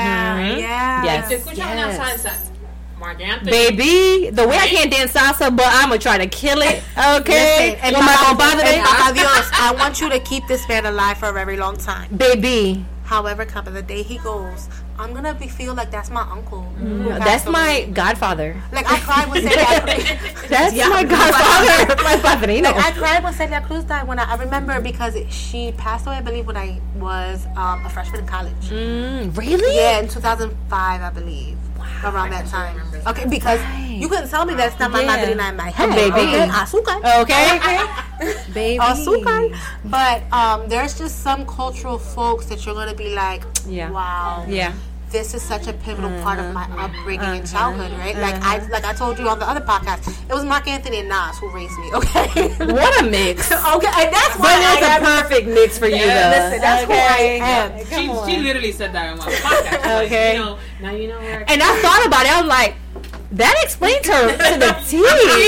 Yes. Si escuchas una salsa, Marc Anthony. Baby, the way I can't dance salsa, but I'm gonna try to kill it. Okay. Listen, and Papa Dios, I want you to keep this man alive for a very long time, baby. However, come the day he goes, I'm gonna feel like that's my uncle. That's my godfather. Like, I cried when Celia. That's my godfather. My padrino. Like, I cried when Celia Cruz died. When I remember, because she passed away, I believe, when I was a freshman in college. Really? Yeah, in 2005, I believe. Wow, around that time. Okay, because you couldn't tell me that's not my madrina in my head. Baby. Okay, azúcar. Okay. Baby. Azúcar. But there's just some cultural folks that you're going to be like, wow. Yeah. This is such a pivotal part of my upbringing and childhood, right? Like I told you on the other podcast, it was Marc Anthony and Nas who raised me. Okay, what a mix. Okay, and that's why it's a perfect mix for you, though. Listen, that's who I am. She literally said that in one podcast. Okay, you know, now you know where. And I thought about it. I was like, that explains her to the T.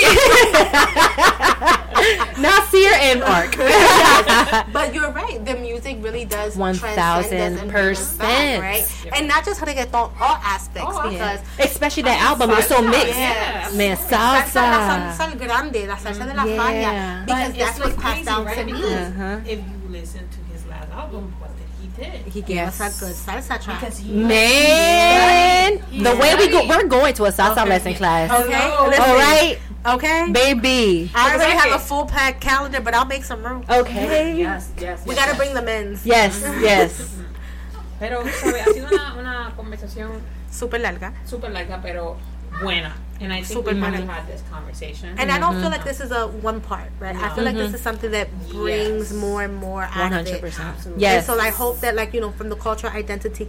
Nasir and Mark. But you're right. The music really does 1,000%, right? Yeah. And not just reggaeton, all aspects, because especially that album was so mixed. Man, salsa, la salsa grande, la salsa de la falla, because that's what's passed down to me. If you listen to his last album, what did he did. He gave us a good salsa track. Because he Man, the way we're going to a salsa Okay. lesson class. Okay, Hello. listen. All right, Okay. baby. I already Exactly. have a full pack calendar, but I'll make some room. Okay. Yes. We gotta bring the men's. Yes, yes. Pero, ¿sabe? Ha sido una conversación Super larga. súper larga, pero buena. And I think Super we have buena. had this conversation. And I don't feel like this is a one part, right? I feel like this is something that brings Yes. more and more out of it. 100%. Absolutely. Yes. And so I hope that, like, you know, from the cultural identity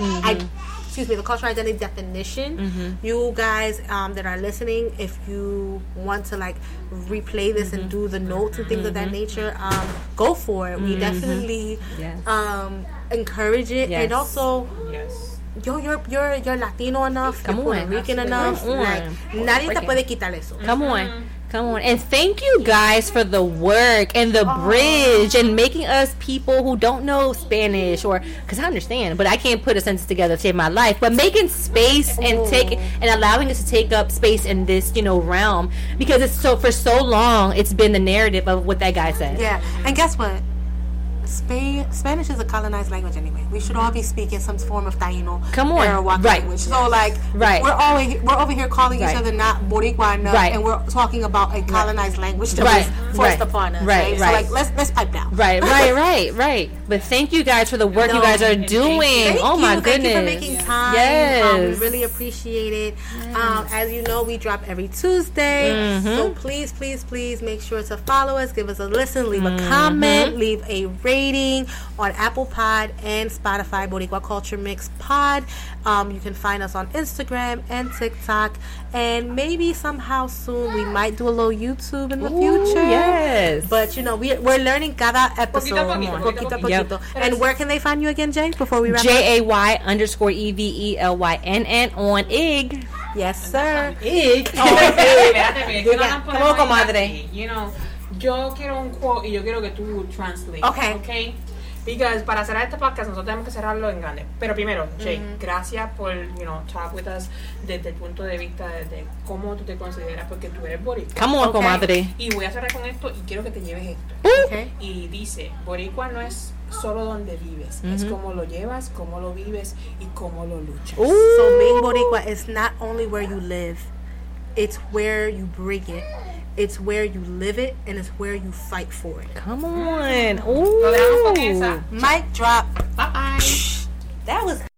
the cultural identity definition, you guys that are listening, if you want to like replay this and do the notes and things of that nature, go for it. We definitely Yes. encourage it. Yes. And also, Yes. you're Latino enough, Come you're Puerto on. Rican Absolutely. enough, Come on. like nadie te Freaking. puede quitar eso. Come on. Come on. And thank you guys for the work and the bridge and making us people who don't know Spanish or because I understand, but I can't put a sentence together to save my life. But making space and allowing us to take up space in this, you know, realm because it's for so long it's been the narrative of what that guy said. Yeah, and guess what? Spanish is a colonized language anyway. We should all be speaking some form of Taino Come on. Arawak Right. language. So like, Right. we're over here calling Right. each other not Boricua enough, Right. and we're talking about a colonized language that Right. was forced Right. upon us. Right. So Right. like, let's pipe down. Right. But thank you guys for the work you guys are doing. Thank Oh you. my Thank goodness. you for making time. Yes. We really appreciate it. As you know, we drop every Tuesday. So please make sure to follow us, give us a listen, leave a comment, leave a rating on Apple Pod and Spotify, Boricua Culture Mix Pod. You can find us on Instagram and TikTok. And maybe somehow soon we might do a little YouTube in the future. Yes. But you know, we're learning cada episode. Poquito a poquito. Yep. And where can they find you again, Jay, before we wrap up? JAY_EVELYNN on IG. Yes, sir. Espérate, que no nos podemos ir así. You know, yo quiero un quote y yo quiero que tú translate. Okay. Because para cerrar este podcast nosotros tenemos que cerrarlo en grande. Pero primero, Jay, gracias por, talk with us desde el punto de vista de cómo tú te consideras, porque tú eres boricua. Come on, Okay. comadre. Y voy a cerrar con esto y quiero que te lleves esto. Okay. Y dice, boricua no es solo donde vives, es cómo lo llevas, cómo lo vives y cómo lo luchas. So being Boricua is not only where you live, it's where you bring it. It's where you live it, and it's where you fight for it. Come on. Lo dejamos con Ooh. esa. Mic drop. Bye bye. That was